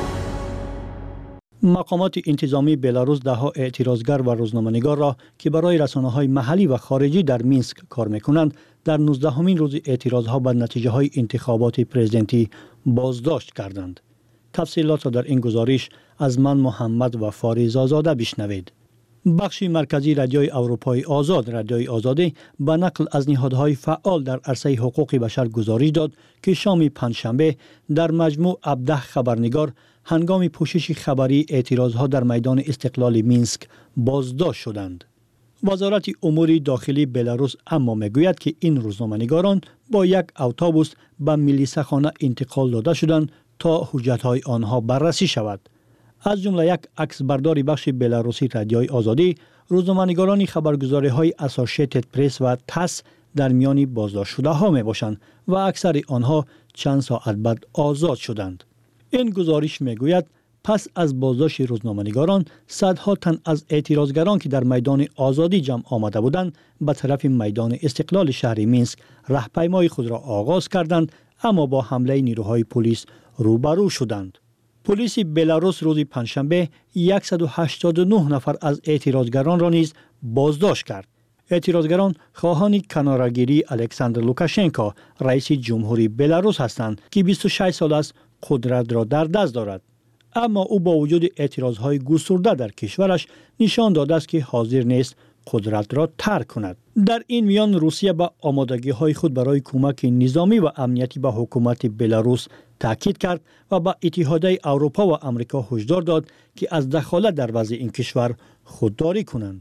مقامات انتظامی بلاروس دهها اعتراضگر و روزنامه‌نگار را که برای رسانه‌های محلی و خارجی در مینسک کار می‌کنند در نوزدهمین روز اعتراضها به نتیجه‌های انتخابات پرزیدنتی بازداشت کردند. تفصیلات را در این گزارش از من محمد و فاریز آزاده بشنوید. بخش مرکزی رادیوی اروپای آزاد رادیوی آزادی به نقل از نهادهای فعال در عرصه حقوق بشر گزارش داد که شام پنجشنبه در مجموع هفده خبرنگار هنگام پوشش خبری اعتراضها در میدان استقلال مینسک بازداشت شدند. وزارت امور داخلی بلاروس اما میگوید که این روزنامه‌نگاران با یک اتوبوس به میلیسه خانه انتقال داده شدند تا حجت‌های آنها بررسی شود. از جمله یک عکس برداری بخش بلاروسی رادیوی آزادی، روزنامه‌نگاران خبرگزاری‌های اسوسییتد پرس و تاس در میان بازداشت شده ها می باشند و اکثر آنها چند ساعت بعد آزاد شدند. این گزارش می گوید پس از بازداشت روزنامه‌نگاران صدها تن از اعتراضگران که در میدان آزادی جمع آمده بودند به طرف میدان استقلال شهر مینسک راهپیمایی خود را آغاز کردند، اما با حمله نیروهای پلیس روبرو شدند. پلیس بلاروس روز پنجشنبه صد و هشتاد و نه نفر از اعتراضگران را نیز بازداشت کرد. اعتراضگران خواهان کناره‌گیری الکساندر لوکاشنکو رئیس جمهوری بلاروس هستند که بیست و شش سال است قدرت را در دست دارد. اما او با وجود اعتراضهای گسترده در کشورش نشان داده است که حاضر نیست قدرت را ترک کند. در این میان روسیه با آمادگی‌های خود برای کمک نظامی و امنیتی به حکومت بلاروس تاکید کرد و با اتحادیه اروپا و آمریکا هشدار داد که از دخالت در وضع این کشور خودداری کنند.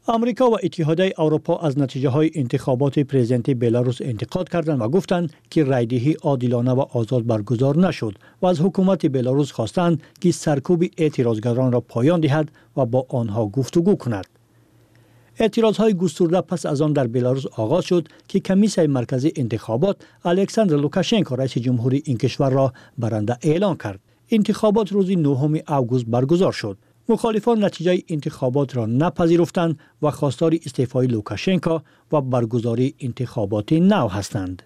آمریکا و اتحادیه اروپا از نتیجه های انتخابات پرزیدنتی بلاروس انتقاد کردند و گفتند که رایدهی عادلانه و آزاد برگزار نشد و از حکومت بلاروس خواستند که سرکوب اعتراضگران را پایان دهد و با آنها گفتگو کند. اعتراضهای گسترده پس از آن در بلاروس آغاز شد که کمیسیون مرکزی انتخابات الکساندر لوکاشنکو رئیس جمهوری این کشور را برنده اعلام کرد. انتخابات روز نهم آگوست برگزار شد. مخالفان نتیجه انتخابات را نپذیرفتند و خواستار استعفای لوکاشنکو و برگزاری انتخابات نو هستند.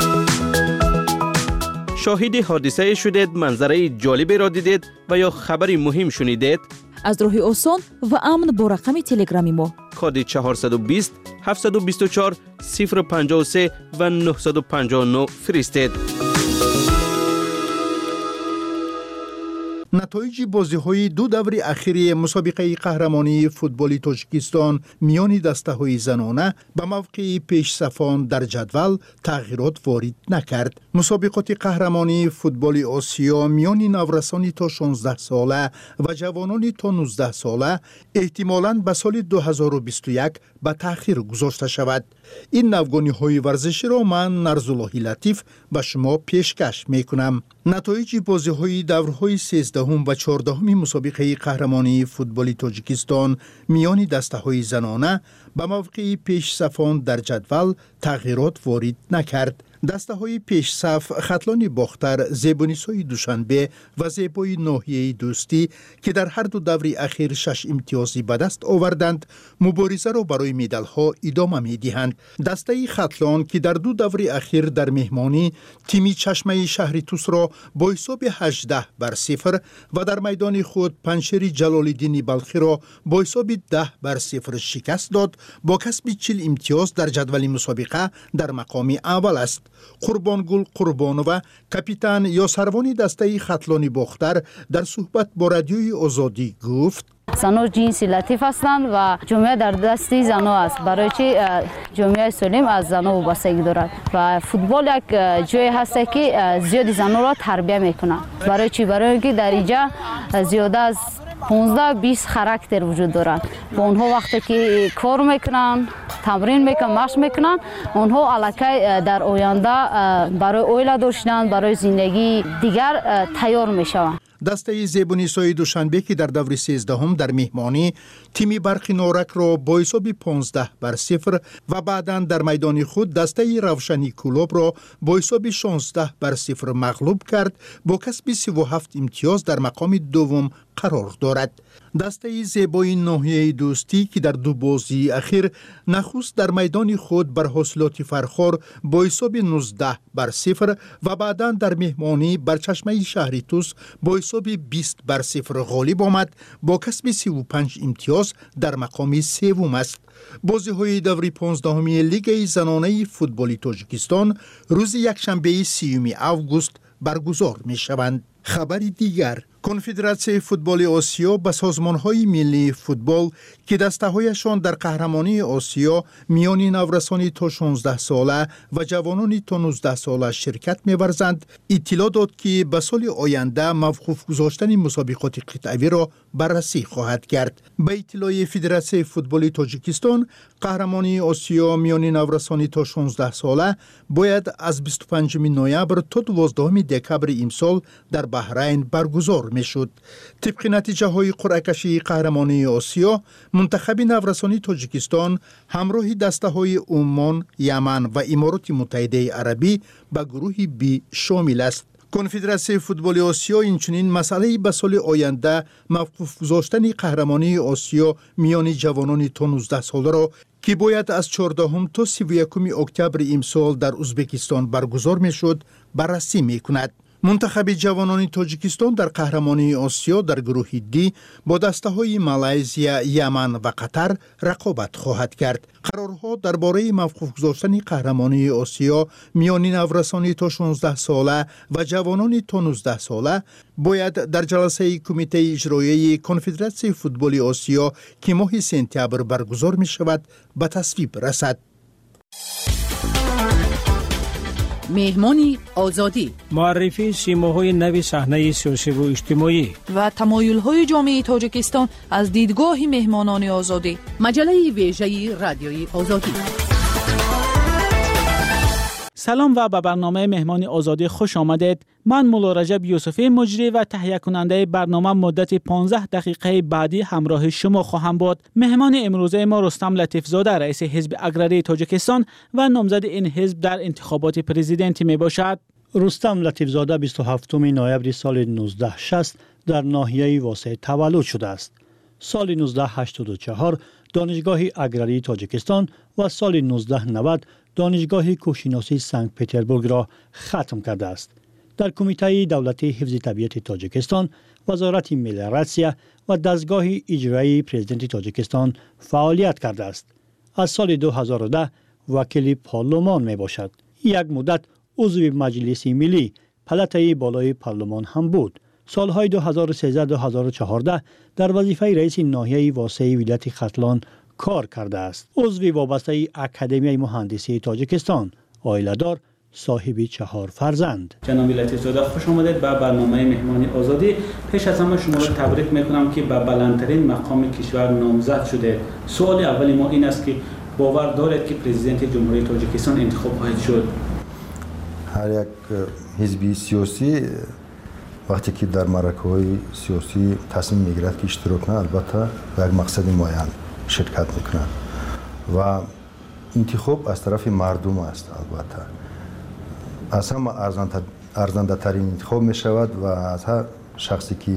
شاهد حادثه شدید، منظره جالبی را دیدید و یا خبری مهم شنیدید؟ از راه آسان و امن با رقم تلگرامی ما کد چهارصد و بیست هفتصد و بیست و چهار صفر پنجاه و سه و نهصد و پنجاه و نه فرستید. نتایج بازی‌های دو دور اخیر مسابقه قهرمانی فوتبال تاجیکستان میان دسته‌های زنانه به موقع پیش‌صفان در جدول تغییرات وارد نکرد. مسابقات قهرمانی فوتبال آسیا میان نورسان تا شانزده ساله و جوانان تا نوزده ساله احتمالاً به سال دو هزار و بیست و یک به تأخیر گذاشته شود. این نوگانی‌های ورزشی را من نرزالله لطیف به شما پیشکش می‌کنم. نتایج بازی‌های دورهای سیزدهم و چهاردهم مسابقه قهرمانی فوتبال تاجیکستان میان دسته‌های زنانه به موقع پیش‌صفان در جدول تغییرات وارد نکرد. دسته های پیش صف خطلان باختر، زیبونیسای دوشنبه و زیبای ناحیه دوستی که در هر دو دور اخیر شش امتیازی به دست آوردند، مبارزه را برای مدال ها ادامه می دهند. دسته خطلان که در دو دور اخیر در مهمانی تیمی چشمه شهر توس را با حساب هجده بر صفر و در میدان خود پنشیر جلال‌الدین بلخی را با حساب ده بر صفر شکست داد، با کسب چهل امتیاز در جدول مسابقه در مقام اول است. قربانگل قربانووا کاپیتان یا سروان دسته خطلان باختر در صحبت با رادیوی آزادی گفت: زنها جنسی لطیف هستند و جامعه در دستی زنها است، برای چی جامعه سالم از زنها وابستگی دارد و فوتبال یک جای هست که زیادی زنها را تربیت میکنه. برای چی؟ برای اینکه در اینجا زیاده از پانزده بیست خاراکتر وجود دارند. با اونها وقتی که کار میکنن، تمرین میکنن، مشق میکنن، اونها الکی در آینده برای اویلا داشتن، برای زندگی دیگر تیار میشوند. دسته زیبونیسای دوشنبه که در دور سیزدهم در مهمانی تیمی برق نورک را با حساب پانزده بر صفر و بعداً در میدان خود دسته روشنی کلوب را با حساب شانزده بر صفر مغلوب کرد، با کسب سی و هفت امتیاز در مقام دوم قرار دارد. دسته زیبای ناحیه دوستی که در دو بازی اخیر نخست در میدان خود بر حاصلات فرخار با حساب نوزده بر صفر و بعداً در مهمانی بر چشمه شهر توس با حساب بیست بر صفر غالب آمد، با کسب سی و پنج امتیاز در مقام سوم است. بازی های دوری پانزدهمی لیگ زنانه فوتبال تاجیکستان روز یکشنبه سیوم آگوست برگزار می شوند. خبر دیگر: کنفدراسیون فوتبال آسیا به سازمان‌های ملی فوتبال که دسته‌هایشان در قهرمانی آسیا میان نورسان تا شانزده ساله و جوانان تا نوزده ساله شرکت می‌ورزند، اطلاع داد که به سال آینده موقوف گذاشتن مسابقات قطعی را بررسی خواهد کرد. به اطلاع فدراسیون فوتبال تاجیکستان، قهرمانی آسیا میان نورسان تا شانزده ساله باید از بیست و پنجم نوامبر تا دوازدهم دکمبر امسال در بحرین برگزار میشد. طبق نتیجه های قرعه کشی قهرمانی آسیا، منتخب نورسانی تاجیکستان همراه دسته های عمان، یمن و امارات متحده عربی به گروه بی شامل است. کنفدراسیون فوتبال آسیا اینچنین مسئله به سال آینده موقوف گذاشتن قهرمانی آسیا میان جوانان تا نوزده ساله را که باید از چهاردهم تا سی و یکم اکتبر امسال در ازبکستان برگزار میشد بررسی میکند. منتخب جوانان تاجیکستان در قهرمانی آسیا در گروه دی با دسته های مالایزیا، یمن و قطر رقابت خواهد کرد. قرارها درباره موقوف گذاشتن قهرمانی آسیا میان نورسان تا شانزده ساله و جوانان تا نوزده ساله باید در جلسه کمیته اجرایی کنفدراسیون فوتبال آسیا که ماه سپتامبر برگزار می شود به تصویب رسد. مهمان آزادی، معرفی سیماهای نو صحنه سیاسی و اجتماعی و تمایل‌های جامعه تاجیکستان از دیدگاه مهمانان آزادی. مجله ویژه رادیوی آزادی. سلام و به برنامه مهمان آزادی خوش آمدید. من مولا رجب یوسفی مجری و تهیه کننده برنامه مدت پانزده دقیقه بعدی همراه شما خواهم بود. مهمان امروزه ما رستم لطیف زاده رئیس حزب اگرری تاجیکستان و نامزد این حزب در انتخابات پرزیدنتی می باشد. رستم لطیف زاده بیست و هفتم نوامبر سال نوزده شصت در ناحیه واسه تولد شده است. سال نوزده هشتاد و چهار دانشگاه اگرری تاجیکستان و سال نوزده نود دانشگاه کوهشناسی سنت پترزبورگ را ختم کرده است. در کمیته دولتی حفظ طبیعت تاجیکستان، وزارت ملیراسیا و دستگاه اجرایی پرزیدنت تاجیکستان فعالیت کرده است. از سال دو هزار و ده وکیل پارلمان می باشد. یک مدت عضو مجلس ملی پلته بالای پارلمان هم بود. سالهای دو هزار و سیزده تا دو هزار و چهارده در وظیفه رئیس ناحیه واسع ولایت ختلان کار کرده است. عضو وابسته اکادمی مهندسی تاجیکستان، عائله‌دار، صاحب چهار فرزند. جناب لطیف زاده خوش آمدید به برنامه مهمانی آزادی. پیش از همه شما را تبریک میکنم که به بلندترین مقام کشور نامزد شده. سوال اولی ما این است که باور دارید که پرزیدنت جمهوری تاجیکستان انتخاب خواهد شد؟ هر یک حزبی سیاسی وقتی که در معرکه‌های سیاسی تصمیم میگیرد که اشتراک کنه، البته به یک مقصد معین شرکت میکنه و انتخاب از طرف مردم است. البته از همه ارزنده ترین انتخاب می شود و از هر شخصی که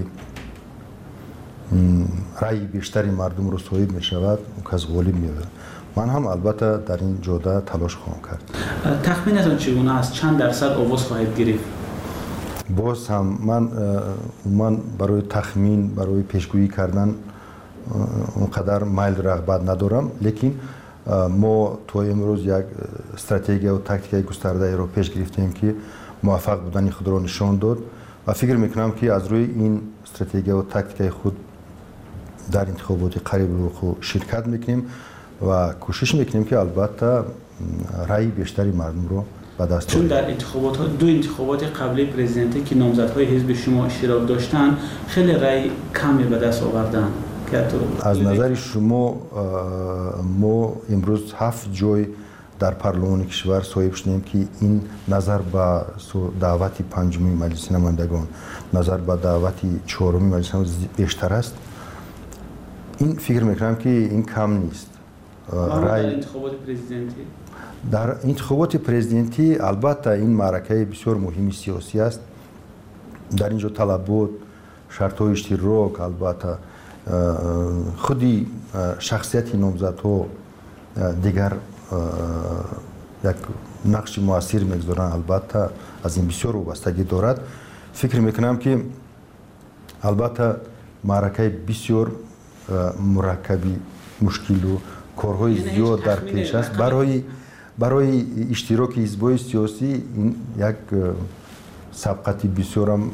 رأی بیشتری مردم رو صاحب می شود اون کس غالب می شود. من هم البته در این جوده تلاش خواهم کرد. تخمینتون چگونه است؟ چند درصد آواز خواهید گرفت؟ باز هم من من برای تخمین، برای پیشگویی کردن اونقدر میل رغبت ندارم، لیکن ما تو امروز یک استراتژی و تاکتیک گسترده رو پیش گرفتیم که موفق بودن خود را نشان داد و فکر میکنم که از روی این استراتژی و تاکتیک خود در انتخابات قریب رو شرکت میکنیم و کوشش میکنیم که البته رأی بیشتری مردم رو به دست چون در انتخابات ها دو انتخابات قبلی پرزیدنتی که نامزدهای حزب شما اشتراک داشتن خیلی رأی کمی به دست آوردن. از نظر شما ما امروز هفت جای در پارلمان کشور صاحب شدیم که این نظر به دعوت پنجمی مجلس نمایندگان، نظر به دعوت چهارمی مجلس بیشتر است. این فکر میکنم که این کم نیست. در انتخابات پرزیدنتی در انتخابات پرزیدنتی البته این معرکه بسیار مهمی سیاسی است. در اینجا طلبات، شرط های اشتراک، البته خودی شخصیت نامزدها دیگر یک نقش موثر میگذارند. البته از این بسیار وابستگی دارد. فکر میکنم که البته معرکه بسیار مرکبی، مشکل و کارهای زیاد در پیش است. برای برای اشتراک حزب‌های سیاسی این یک سبقتی بسیار هم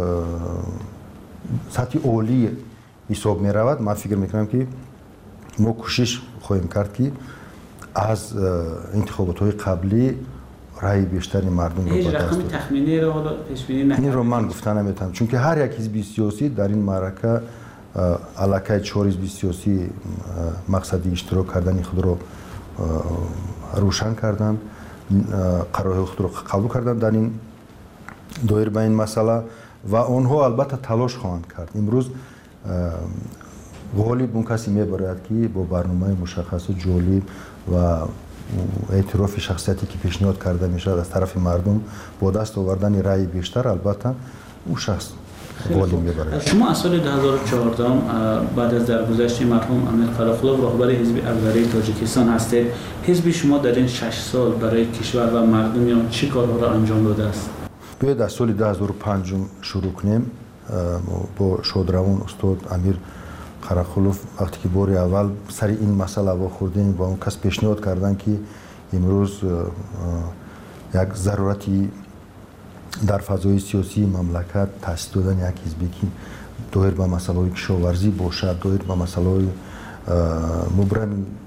سطح عالی حساب می رود. من فکر میکنم که ما کوشش خواهیم کرد که از انتخابات های قبلی رأی بیشتری مردم رو به دست رقم تخمینی رو حالا پیش بینی نکنید؟ این رو من گفتن نمیتونم، چون که هر یک حزب سیاسی در این معرکه علاقه چهار حزب سیاسی مقصدی اشتراک کردن خود رو روشن کردن، قرارهای خود رو قبول کردن در این دایر به این مسئله و آنها البته تلاش خواهند کرد. امروز غالب اون کسی میباید که با برنامه مشخص جالب و اعتراف شخصیتی که پیشنهاد کرده میشد از طرف مردم با دست آوردن رأی بیشتر، البته اون شخص غالب میباید. شما از سال دو هزار و چهارده بعد از درگذشت مرحوم امیر قراقلوف رهبر حزب اگرری تاجیکستان هستید. حزب شما در این شش سال برای کشور و مردم چه کارها را انجام داده است؟ باید از سال دو هزار و پنج شروع کنیم. با شادروان استاد امیر قراقلوف وقتی که بار اول سر این مسئله با خوردیم با اون کس پیشنهاد کردن که امروز یک ضرورتی در فضای سیاسی مملکت تأسیس دادن یک حزبی که دایر به مسئله کشاورزی باشد، دایر به مسئله مبرم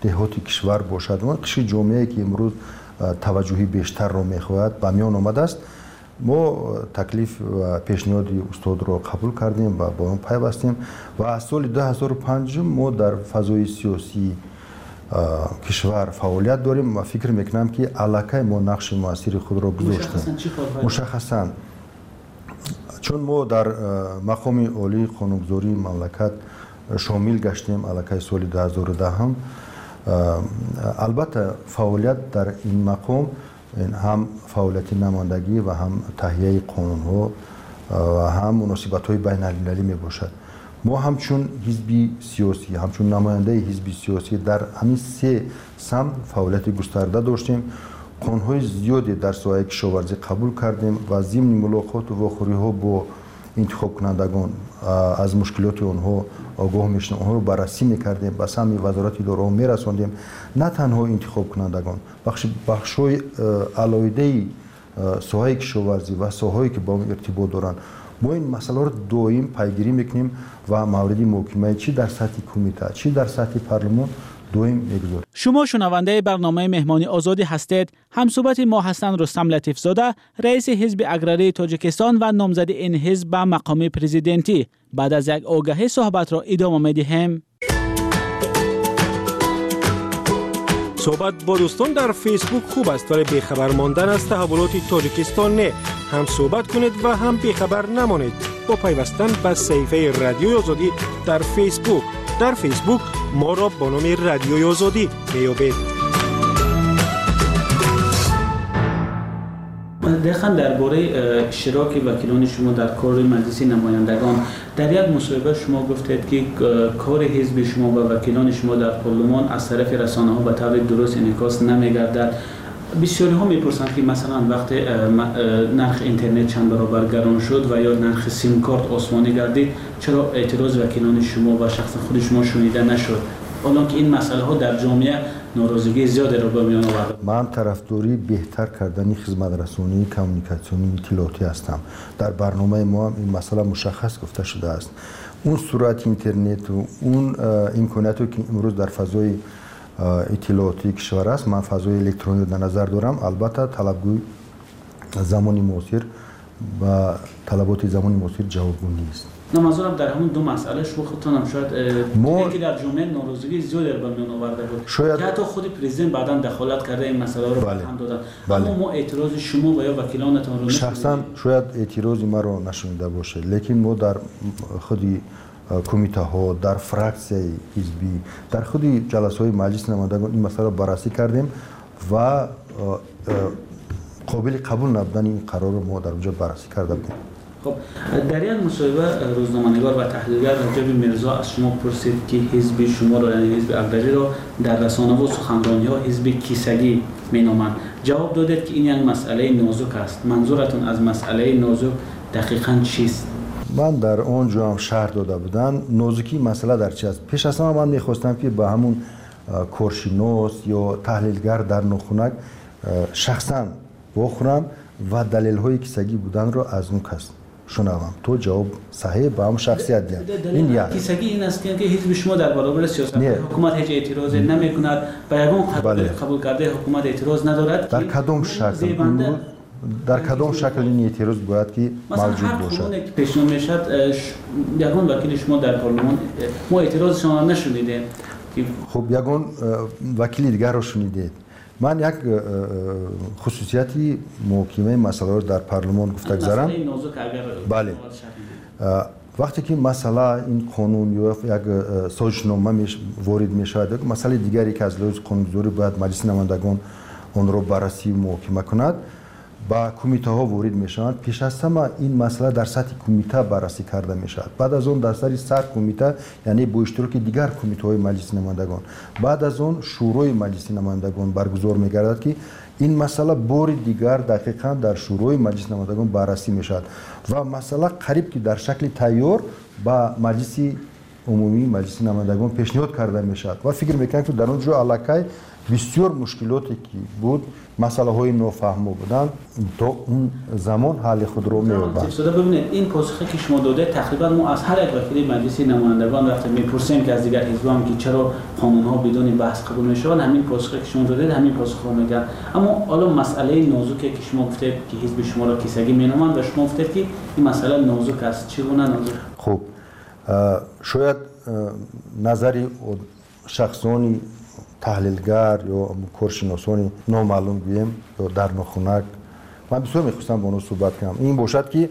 دهات کشور باشد و قشر جامعه که امروز توجهی بیشتر را میخواهد به میان آمده است. ما تکلیف و پیشنهاد استاد را قبول کردیم و با آن پیوستیم و از سال دو هزار و پنج ما در فضای سیاسی کشور فعالیت داریم و فکر میکنم که علاقه ما نقش موثر خود را گذاشتیم. مشخصاً چون ما در مقام عالی قانونگذاری مملکت شامل گشتیم علاقه سال دو هزار و ده هم البته فعالیت در این مقام هم فعالیت نمایندگی و هم تهیه قانون ها و هم مناسبت های بین المللی می باشد. ما همچون حزبی سیاسی همچون نماینده حزبی سیاسی در همین سه سمت فعالیت گسترده داشتیم. قانون‌های زیادی در ساحه کشاورزی قبول کردیم و ضمن ملاقات و واخوری‌ها با انتخاب کنندگان از مشکلات آنها آگاه میشدیم، آنها رو بررسی میکردیم، به سمت وزارت اداره میرساندیم. نه تنها انتخاب کنندگان، بخش بخش‌های علایده ساحه کشاورزی و ساحه‌ای که با اون ارتباط دارند ما این مسئله رو دائم پیگیری میکنیم و مورد محاکمه چی در سطح کمیته چی در سطح پارلمان دائم میگذاریم. شما شنونده برنامه مهمانی آزادی هستید. همصحبت ما هستند رستم لطیف زاده، رئیس حزب اگراری تاجیکستان و نامزد این حزب به مقام پرزیدنتی. بعد از یک آگهی صحبت را ادامه میدهیم. صحبت با دوستان در فیسبوک خوب است ولی بیخبر ماندن از تحولات تاجیکستان نه. هم صحبت کنید و هم بیخبر نمانید با پیوستن به صفحه رادیوی آزادی در فیسبوک. در فیسبوک ما را با نام رادیوی آزادی میابید. دقیقاً درباره اشتراک وکیلان شما در کار مجلس نمایندگان در یک مصاحبه شما گفتید که کار حزب شما و وکیلان شما در پارلمان از طرف رسانه‌ها به طور درست انعکاس نمی‌گردد. بسیاری ها میپرسند که مثلا وقتی نرخ اینترنت چند برابر گران شد و یا نرخ سیم کارت آسمانی گردید چرا اعتراض وکیلان شما و شخص خود شما شنیده نشد؟ الان که این مسئله ها در جامعه ناراضگی زیادی را به میان آورده. من طرفداری بهتر کردن خدمت رسانی کمیونیکاسیونی اطلاعاتی هستم. در برنامه ما هم این مسئله مشخص گفته شده است. اون سرعت اینترنت و اون امکاناتی که امروز در فضای اطلاعاتی کشور است من فضای الکترونیک در نظر دارم. البته طلبگوی زمانی معاصر و طلبات زمانی معاصر جوابگو نیست. نه منظورم در همون دو مسئله شما خودتان هم شاید ما که در جامعه ناراضگی زیادی رو به میان آورده بود. شاید حتی خود پرزیدنت بعداً دخالت کرده این مسئله رو بله. هم دادن. بله. اما ما اعتراض شما و یا وکیلانتان رو شخصا شاید اعتراض ما رو نشنیده باشه لیکن ما در خودی کمیته ها در فرکسیه حزبی در خودی جلسه های مجلس نمایندگان این مسئله رو بررسی کردیم و قابل قبول نبودن این قرار رو ما در اونجا بررسی کرده بودیم. خب در یک مصاحبه روزنامه‌نگار و تحلیلگر رجب میرزا از شما پرسید که حزب شما را یعنی حزب اگراری را در رسانه و سخنرانی ها حزب کیسگی مینامند. جواب دادید که این یک مسئله نازک است. منظورتون از مسئله نازک دقیقاً چیست؟ من در اونجا هم شرح داده بودن نازکی مسئله در چی است. پیش از همه من میخواستم که با همون کارشناس یا تحلیلگر در نخونک شخصا بخورم و دلیل های کیسگی بودن رو از اون کس شنوم تو جواب صحیح با هم شخصیت دیم. این یعنی کیسگی این است که حزب شما در برابر سیاست حکومت هیچ اعتراض نمی کند و یگان قبول, قبول کرده حکومت اعتراض ندارد. در کدام شکل در کدام شکل این اعتراض باید که موجود باشد؟ مثلا هر که پیشنهاد میشد یگان وکیل شما در پارلمان ما اعتراض شما نشنیدیم. خب یگان وکیل دیگر رو شنیدید. من یک خصوصیتی محاکمه مسئله رو در پارلمان گفته گذارم. بله. وقتی که مسئله این قانون یا یک سازشنامه وارد می شود یک مسئله دیگری که از لحاظ قانونگذاری باید مجلس نمایندگان آن را بررسی و محاکمه کند با کمیته ها وارد می شوند. پیش از همه این مسئله در سطح کمیته بررسی کرده می شود. بعد از اون در سطح سر کمیته یعنی با اشتراک دیگر کمیته های مجلس نمایندگان بعد از اون شورای مجلس نمایندگان برگزار می گردد که این مسئله بار دیگر دقیقاً در شورای مجلس نمایندگان بررسی می شود و مسئله قریب که در شکل تیار با مجلس عمومی مجلس نمایندگان پیشنهاد کرده میشد و فکر میکنم که در اونجا علاقه بسیار مشکلاتی که بود مسئله های نافهمو بودن تا اون زمان حل خود رو می‌یابد. شده ببینید این پاسخی که شما داده تقریبا ما از هر یک وکیل مجلس نمایندگان وقتی میپرسیم که از دیگر حزب هم که چرا قانون ها بدون بحث قبول میشوند همین پاسخی که شما داده همین پاسخ رو میگن. اما حالا مسئله نازکی که شما گفتید که حزب شما را کیسگی مینامند و شما گفتید که این مسئله نازک است، چگونه نازک؟ خب شاید نظری شخصانی تحلیلگر یا کارشناسانی نامعلوم گویم یا در نخونک من بسیار میخواستم با اونها صحبت کنم. این باشد که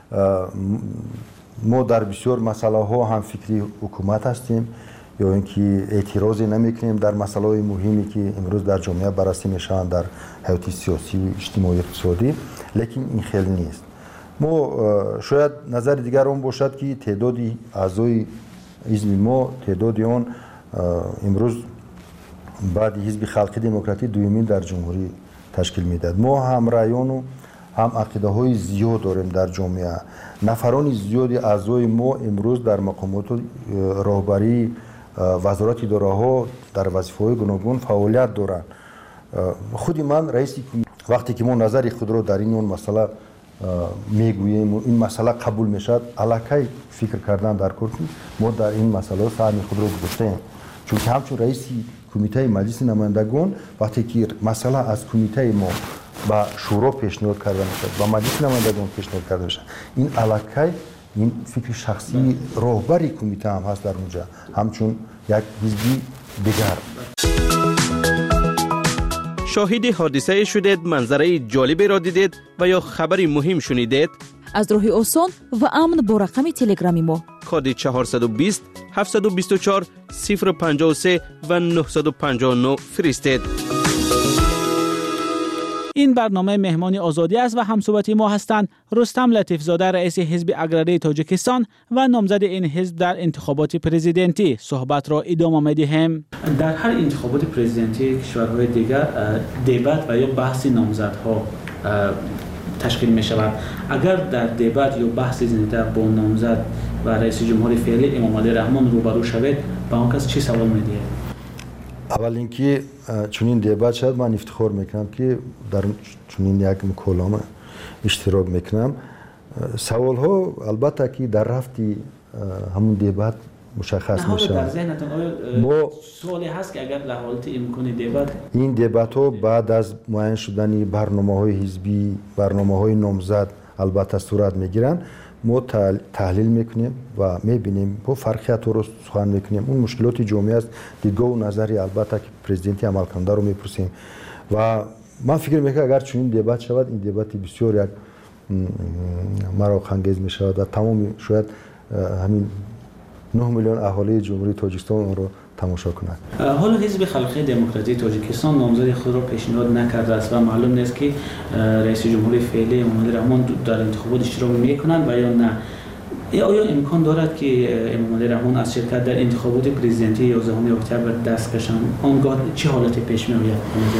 ما در بسیار مسئله ها هم فکری حکومت هستیم یا اینکه اعتراضی نمیکنیم در مسئله های مهمی که امروز در جامعه بررسی میشن در حیات سیاسی و اجتماعی اقتصادی، لیکن این خیلی نیست. ما شاید نظر دیگر اون باشد که تعدادی اعضای حزب ما تعدادی اون امروز بعد حزب خلق دموکراتی دومین در جمهوری تشکیل میداد. ما هم رایان و هم عقیده های زیاد داریم در جامعه. نفران زیادی اعضای ما امروز در مقامات راهبری وزارت اداره ها در وظیفه های گوناگون فعالیت دارند. خودی من رئیس وقتی که ما نظر خود را در این اون مسئله میگوییم و این مسئله قبول میشد علاقه فکر کردن در کردیم ما در این مسئله سهم خود را گذاشتیم، چون که همچون رئیس کمیته مجلس نمایندگان وقتی که مسئله از کمیته ما با شورا پیشنهاد کرده میشد با مجلس نمایندگان پیشنهاد کرده میشد این علاقه این فکر شخصی راهبری کمیته هم هست در اونجا همچون یک حزبی دیگر. شاهد حادثه شدید، منظره جالبی را دیدید و یا خبری مهم شنیدید؟ از راه آسان و امن با رقم تلگرامی ما کد چهارصد و بیست هفتصد و بیست و چهار صفر پنجاه و سه و نهصد و پنجاه و نه فرستید. این برنامه مهمان آزادی است و همصحبتی ما هستند رستم لطیفزاده رئیس حزب اگراری تاجیکستان و نامزد این حزب در انتخابات پرزیدنتی. صحبت را ادامه می‌دهیم. در هر انتخابات پرزیدنتی کشورهای دیگر دیبات و یا بحث نامزدها تشکیل می شود. اگر در دیبات یا بحث زنده با نامزد و رئیس جمهور فعلی امام علی رحمان روبرو شوید با اون کس چی سوال می‌دهید؟ اول اینکه چنین دیبات شد من افتخار میکنم که در چنین یک مکالمه اشتراک میکنم. سوال ها البته که در رفتی همون دیبات مشخص میشه. در ذهنتون آیا سوالی هست که اگر لحالت امکان دیبات این دیبات ها بعد از معین شدن برنامه های حزبی برنامه های نامزد البته صورت میگیرن ما تحلیل میکنیم و میبینیم با فرقیت رو سخن میکنیم. اون مشکلات جامعه است دیدگاه و نظری البته که پرزیدنتی عمل کننده رو میپرسیم و من فکر میکنم اگر چنین دیبات شود این دیبات بسیار یک مراق انگیز میشود و تمام شاید همین نه میلیون اهالی جمهوری تاجیکستان اون رو تماشا کنند. حالا حزب خلق دموکراتی تاجیکستان نامزد خود را پیشنهاد نکرده است و معلوم نیست که رئیس جمهور فعلی امام علی رحمان در انتخابات اشتراک میکنند و یا نه. آیا امکان دارد که امام علی رحمان از شرکت در انتخابات پرزیدنتی یازدهم اکتبر دست کشند؟ آنگاه چه حالتی پیش میآید؟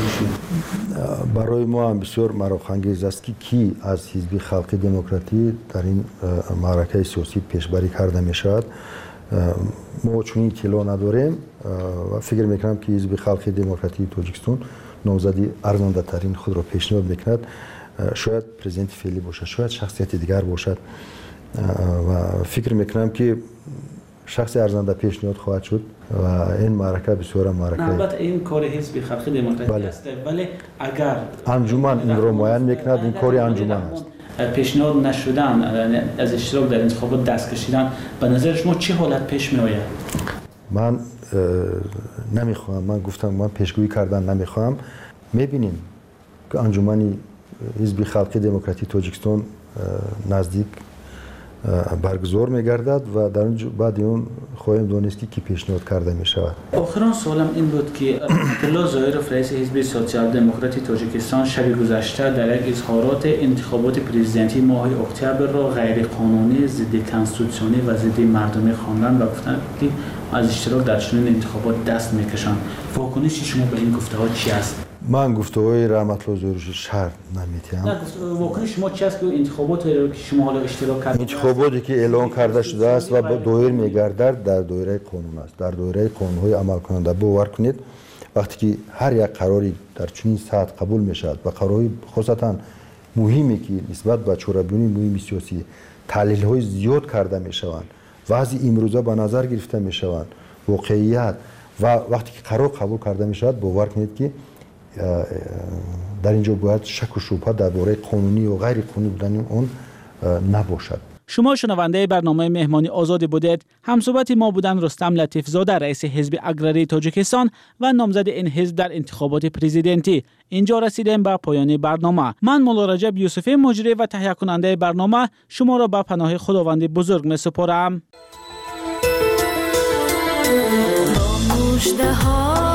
برای ما هم بسیار مراق انگیز است که کی از حزب خلق دموکراتی در این معرکه سیاسی پیشبری کرده میشود. ما چون اطلاع نداریم و فکر میکنم که حزب خلق دموکراتی تاجیکستان نامزدی ارزنده ترین خود را پیشنهاد میکند. شاید پرزیدنت فعلی باشد، شاید شخصیت دیگر باشد و فکر میکنم که شخص ارزنده پیشنهاد خواهد شد و این معرکه بسیار معرکه. البته این کار حزب خلق دموکراتی بله. است ولی اگر انجمن این رو معین میکند این کاری انجمن است. پیشنهاد نشدن از اشتراک در انتخابات دست کشیدن به نظر شما چه حالت پیش می آید؟ من نمیخوام من گفتم من پیشگویی کردن نمیخوام. میبینیم که انجمن حزب خلق دموکراتی تاجیکستان نزدیک برگزار میگردد و در اون بعد اون خواهیم دانست که کی پیشنهاد کرده می شود. آخرین سوالم این بود که عبدالله ظاهرов رئیس حزب سوسیال دموکراتی تاجیکستان شب گذشته در یک اظهارات انتخابات پرزیدنتی ماه اکتبر را غیر قانونی، ضد کنستیتوسیونی و ضد مردمی خواندند و گفتند که از اشتراک در چنین انتخابات دست میکشند. واکنش شما به این گفته ها چی است؟ من گفتگوی رحمت الله زوروشی شرط نمیتونم. نه واکنش شما چی است که انتخابات رو که شما حالا اشتراک کردید؟ انتخاباتی که اعلان کرده شده است و دایر میگردد در دایره قانون است. در دایره قانون‌های عمل کننده باور کنید وقتی که هر یک قراری در چنین سطح قبول میشود و قرارهای خاصتا مهمی که نسبت به چهره‌بینی مهم سیاسی تحلیل‌های زیاد کرده میشوند وضع امروزه به نظر گرفته میشوند واقعیت و وقتی که قرار قبول کرده میشود باور کنید که در اینجا باید شک و شبهه درباره قانونی و غیر قانونی بودن اون نباشد. شما شنونده برنامه مهمانی آزاد بودید. همصحبت ما بودن رستم لطیف زاده رئیس حزب اگراری تاجیکستان و نامزد این حزب در انتخابات پرزیدنتی. اینجا رسیدیم به پایان برنامه. من مولا رجب یوسفی مجری و تهیه کننده برنامه شما را به پناه خداوند بزرگ می سپارم.